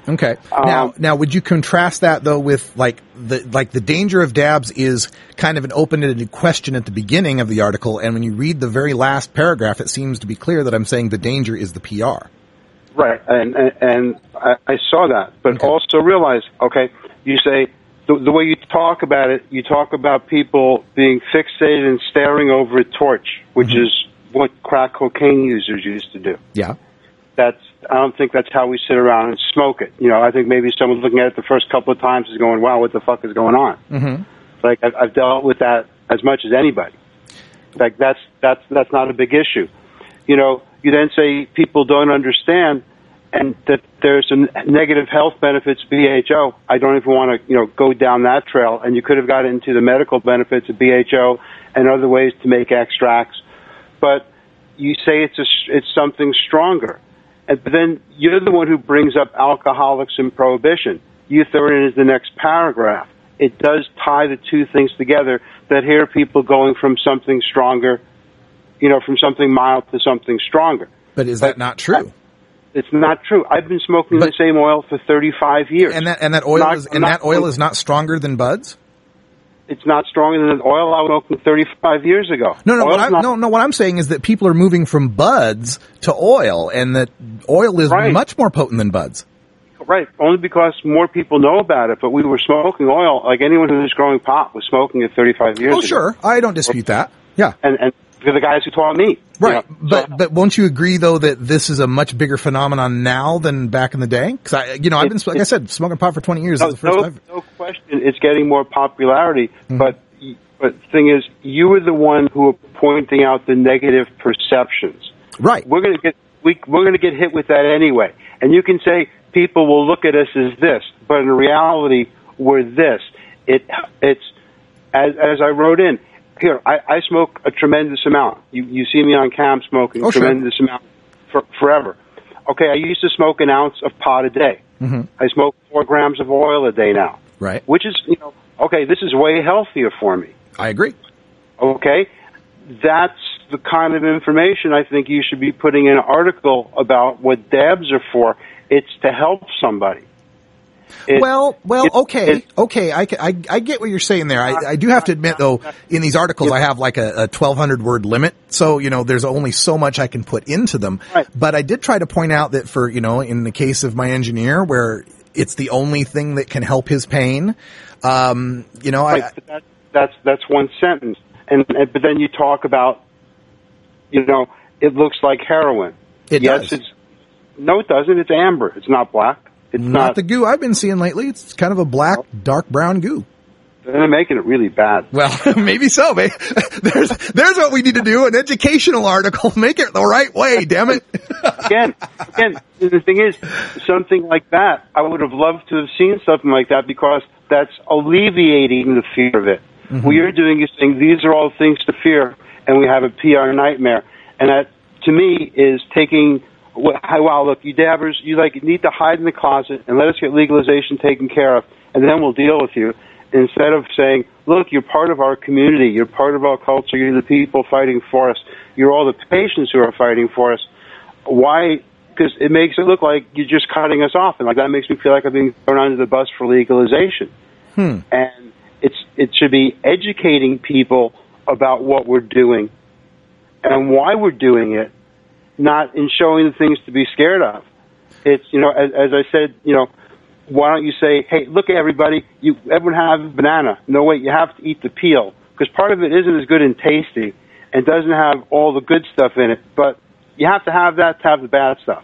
S7: Okay.
S10: Um,
S7: now, now, would you contrast that though with like the like the danger of dabs is kind of an open-ended question at the beginning of the article, and when you read the very last paragraph, it seems to be clear that I'm saying the danger is the P R.
S10: Right, and and, and I, I saw that, but okay. also realize, okay, you say the, the way you talk about it, you talk about people being fixated and staring over a torch, which mm-hmm. is what crack cocaine users used to do.
S7: Yeah.
S10: That's, I don't think that's how we sit around and smoke it. You know, I think maybe someone looking at it the first couple of times is going, wow, what the fuck is going on?
S7: Mm-hmm.
S10: Like, I've, I've dealt with that as much as anybody. Like, that's, that's, that's not a big issue. You know, you then say people don't understand and that there's some negative health benefits of B H O. I don't even want to, you know, go down that trail. And you could have got into the medical benefits of B H O and other ways to make extracts. But you say it's a, it's something stronger. And, but then you're the one who brings up alcoholics and prohibition. You throw it in as the next paragraph. It does tie the two things together, that here are people going from something stronger, you know, from something mild to something stronger.
S7: But is that not true?
S10: It's not true. I've been smoking but, the same oil for thirty-five years.
S7: And that and that oil not, is and that oil is not stronger than buds?
S10: It's not stronger than the oil I was smoking thirty-five years ago.
S7: No, no, what I'm,
S10: not,
S7: no, no. What I'm saying is that people are moving from buds to oil, and that oil is
S10: right.
S7: much more potent than buds.
S10: Right, only because more people know about it. But we were smoking oil like anyone who was growing pot was smoking it thirty-five years
S7: oh,
S10: ago.
S7: Oh, sure, I don't dispute that. Yeah,
S10: and and for the guys who taught me,
S7: right?
S10: You know,
S7: but
S10: so,
S7: but won't you agree though that this is a much bigger phenomenon now than back in the day? Because I, you know, I've been like I said, smoking pot for twenty years.
S10: No,
S7: is the first
S10: no,
S7: I've...
S10: no question, it's getting more popularity. Mm-hmm. But but the thing is, you were the one who were pointing out the negative perceptions.
S7: Right.
S10: We're going to get we we're going to get hit with that anyway. And you can say people will look at us as this, but in reality, we're this. It it's as as I wrote in. Here, I, I smoke a tremendous amount. You you see me on cam smoking
S7: oh,
S10: a tremendous
S7: sure.
S10: amount for, forever. Okay, I used to smoke an ounce of pot a day.
S7: Mm-hmm.
S10: I smoke four grams of oil a day now.
S7: Right.
S10: Which is, you know, okay, this is way healthier for me.
S7: I agree.
S10: Okay? That's the kind of information I think you should be putting in an article about what dabs are for. It's to help somebody. It,
S7: well, well,
S10: it,
S7: okay,
S10: it,
S7: okay. I, I, I get what you're saying there. I, I do have to admit, though, in these articles, I have like a, a twelve hundred word limit. So, you know, there's only so much I can put into them.
S10: Right.
S7: But I did try to point out that for, you know, in the case of my engineer, where it's the only thing that can help his pain, um, you know,
S10: right,
S7: I...
S10: But that, that's, that's one sentence. And, and but then you talk about, you know, it looks like heroin.
S7: It
S10: yes,
S7: does.
S10: It's, no, it doesn't. It's amber. It's not black. It's
S7: not,
S10: not
S7: the goo I've been seeing lately. It's kind of a black, dark brown goo.
S10: They're making it really bad.
S7: Well, maybe so. Maybe. There's there's what we need to do, an educational article. Make it the right way, damn it.
S10: again, again, the thing is, something like that, I would have loved to have seen something like that because that's alleviating the fear of it. Mm-hmm. What you're doing is saying these are all things to fear, and we have a P R nightmare. And that, to me, is taking... Wow, look, you dabbers, you like need to hide in the closet and let us get legalization taken care of, and then we'll deal with you. Instead of saying, look, you're part of our community, you're part of our culture, you're the people fighting for us, you're all the patients who are fighting for us. Why? Because it makes it look like you're just cutting us off, and like that makes me feel like I'm being thrown under the bus for legalization.
S7: Hmm.
S10: And it's it should be educating people about what we're doing and why we're doing it. Not in showing the things to be scared of. It's, you know, as, as I said, you know, why don't you say, hey, look, everybody, you everyone have a banana. No, wait, you have to eat the peel. Because part of it isn't as good and tasty and doesn't have all the good stuff in it. But you have to have that to have the bad stuff.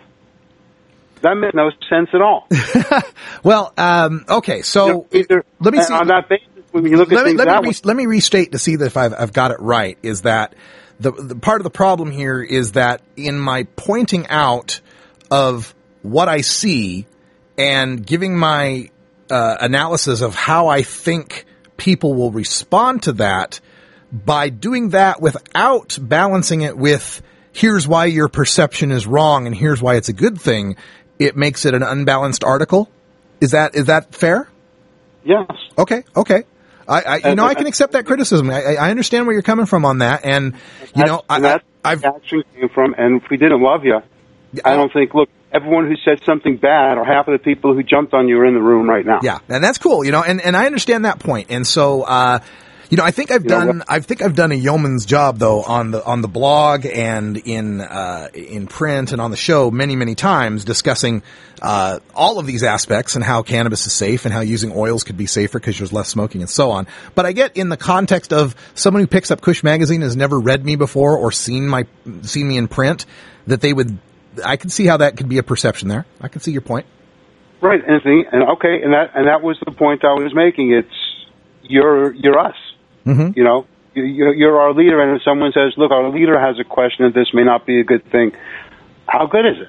S10: That makes no sense at all.
S7: Well, um, okay, so
S10: you know, either,
S7: let me see.
S10: On that basis, when you look at
S7: let
S10: things
S7: me, let
S10: that
S7: me,
S10: way.
S7: re- let me restate to see that if I've, I've got it right, is that The, the part of the problem here is that in my pointing out of what I see and giving my uh, analysis of how I think people will respond to that, by doing that without balancing it with here's why your perception is wrong and here's why it's a good thing, it makes it an unbalanced article. Is that is that fair?
S10: Yes.
S7: Okay. Okay. I, I, you know, I can accept that criticism. I, I understand where you're coming from on that, and you
S10: that's,
S7: know, I,
S10: that's
S7: I, I've
S10: where the action came from. And if we didn't love you, I don't think. Look, everyone who said something bad or half of the people who jumped on you are in the room right now.
S7: Yeah, and that's cool, you know, and, and I understand that point. And so, uh, you know, I think I've
S10: You know
S7: done,
S10: what?
S7: I think I've done a yeoman's job though on the, on the blog and in, uh, in print and on the show many, many times discussing, uh, all of these aspects and how cannabis is safe and how using oils could be safer because there's less smoking and so on. But I get in the context of someone who picks up Kush magazine has never read me before or seen my, seen me in print, that they would, I can see how that could be a perception there. I can see your point.
S10: Right, Anthony, and okay, and that and that was the point I was making. It's you're you're us.
S7: Mm-hmm.
S10: You know, you're, you're our leader, and if someone says, "Look, our leader has a question, and this may not be a good thing," how good is it?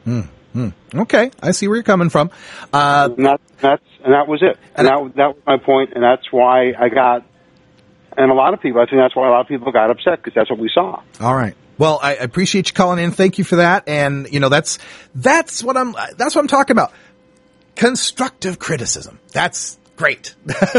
S7: Mm-hmm. Okay, I see where you're coming from. Uh,
S10: and that, that's and that was it, and that that was my point, and that's why I got, and a lot of people, I think that's why a lot of people got upset because that's what we saw.
S7: All right. Well, I appreciate you calling in. Thank you for that. And, you know, that's, that's what I'm, that's what I'm talking about. Constructive criticism. That's great.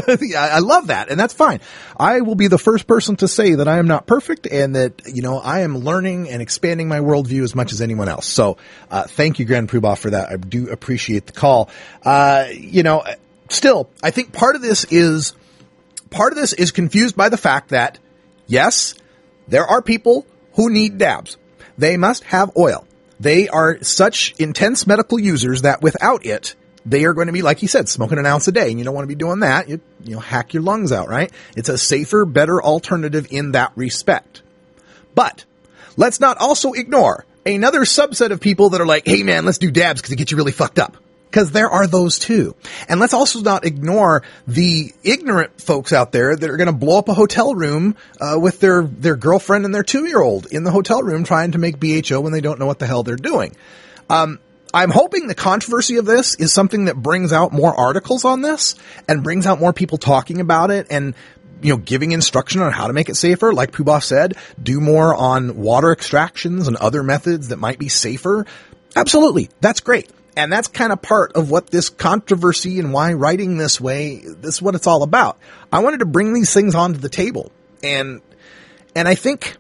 S7: I love that. And that's fine. I will be the first person to say that I am not perfect and that, you know, I am learning and expanding my worldview as much as anyone else. So, uh, thank you, Grand Poobah, for that. I do appreciate the call. Uh, you know, still, I think part of this is, part of this is confused by the fact that, yes, there are people who need dabs. They must have oil. They are such intense medical users that without it, they are going to be, like he said, smoking an ounce a day. And you don't want to be doing that. You, you know, hack your lungs out, right? It's a safer, better alternative in that respect. But let's not also ignore another subset of people that are like, hey man, let's do dabs because it gets you really fucked up. Because there are those too. And let's also not ignore the ignorant folks out there that are going to blow up a hotel room uh, with their, their girlfriend and their two-year-old in the hotel room trying to make B H O when they don't know what the hell they're doing. Um, I'm hoping the controversy of this is something that brings out more articles on this and brings out more people talking about it and, you know, giving instruction on how to make it safer. Like Poobah said, do more on water extractions and other methods that might be safer. Absolutely. That's great. And that's kind of part of what this controversy and why writing this way, this is what it's all about. I wanted to bring these things onto the table. And, and I think,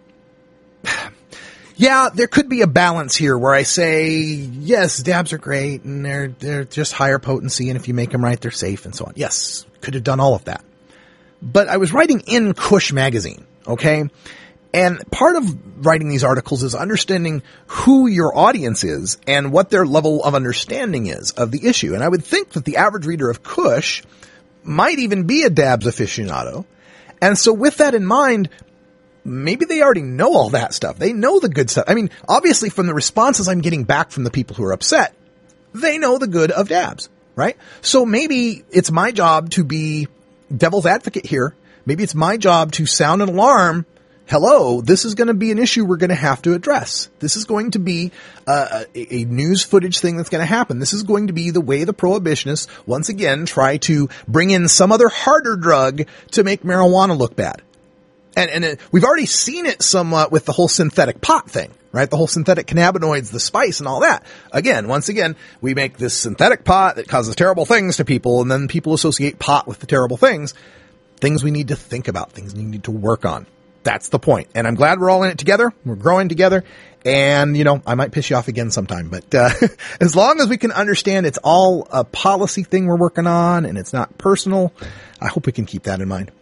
S7: yeah, there could be a balance here where I say, yes, dabs are great and they're, they're just higher potency. And if you make them right, they're safe and so on. Yes, could have done all of that. But I was writing in Kush magazine. Okay. And part of writing these articles is understanding who your audience is and what their level of understanding is of the issue. And I would think that the average reader of Kush might even be a dabs aficionado. And so with that in mind, maybe they already know all that stuff. They know the good stuff. I mean, obviously from the responses I'm getting back from the people who are upset, they know the good of dabs, right? So maybe it's my job to be devil's advocate here. Maybe it's my job to sound an alarm. Hello, this is going to be an issue we're going to have to address. This is going to be uh, a, a news footage thing that's going to happen. This is going to be the way the prohibitionists once again try to bring in some other harder drug to make marijuana look bad. And, and it, we've already seen it somewhat with the whole synthetic pot thing, right? The whole synthetic cannabinoids, the spice and all that. Again, once again, we make this synthetic pot that causes terrible things to people, and then people associate pot with the terrible things. Things we need to think about, things we need to work on. That's the point. And I'm glad we're all in it together. We're growing together. And, you know, I might piss you off again sometime, but, uh, as long as we can understand it's all a policy thing we're working on and it's not personal, I hope we can keep that in mind.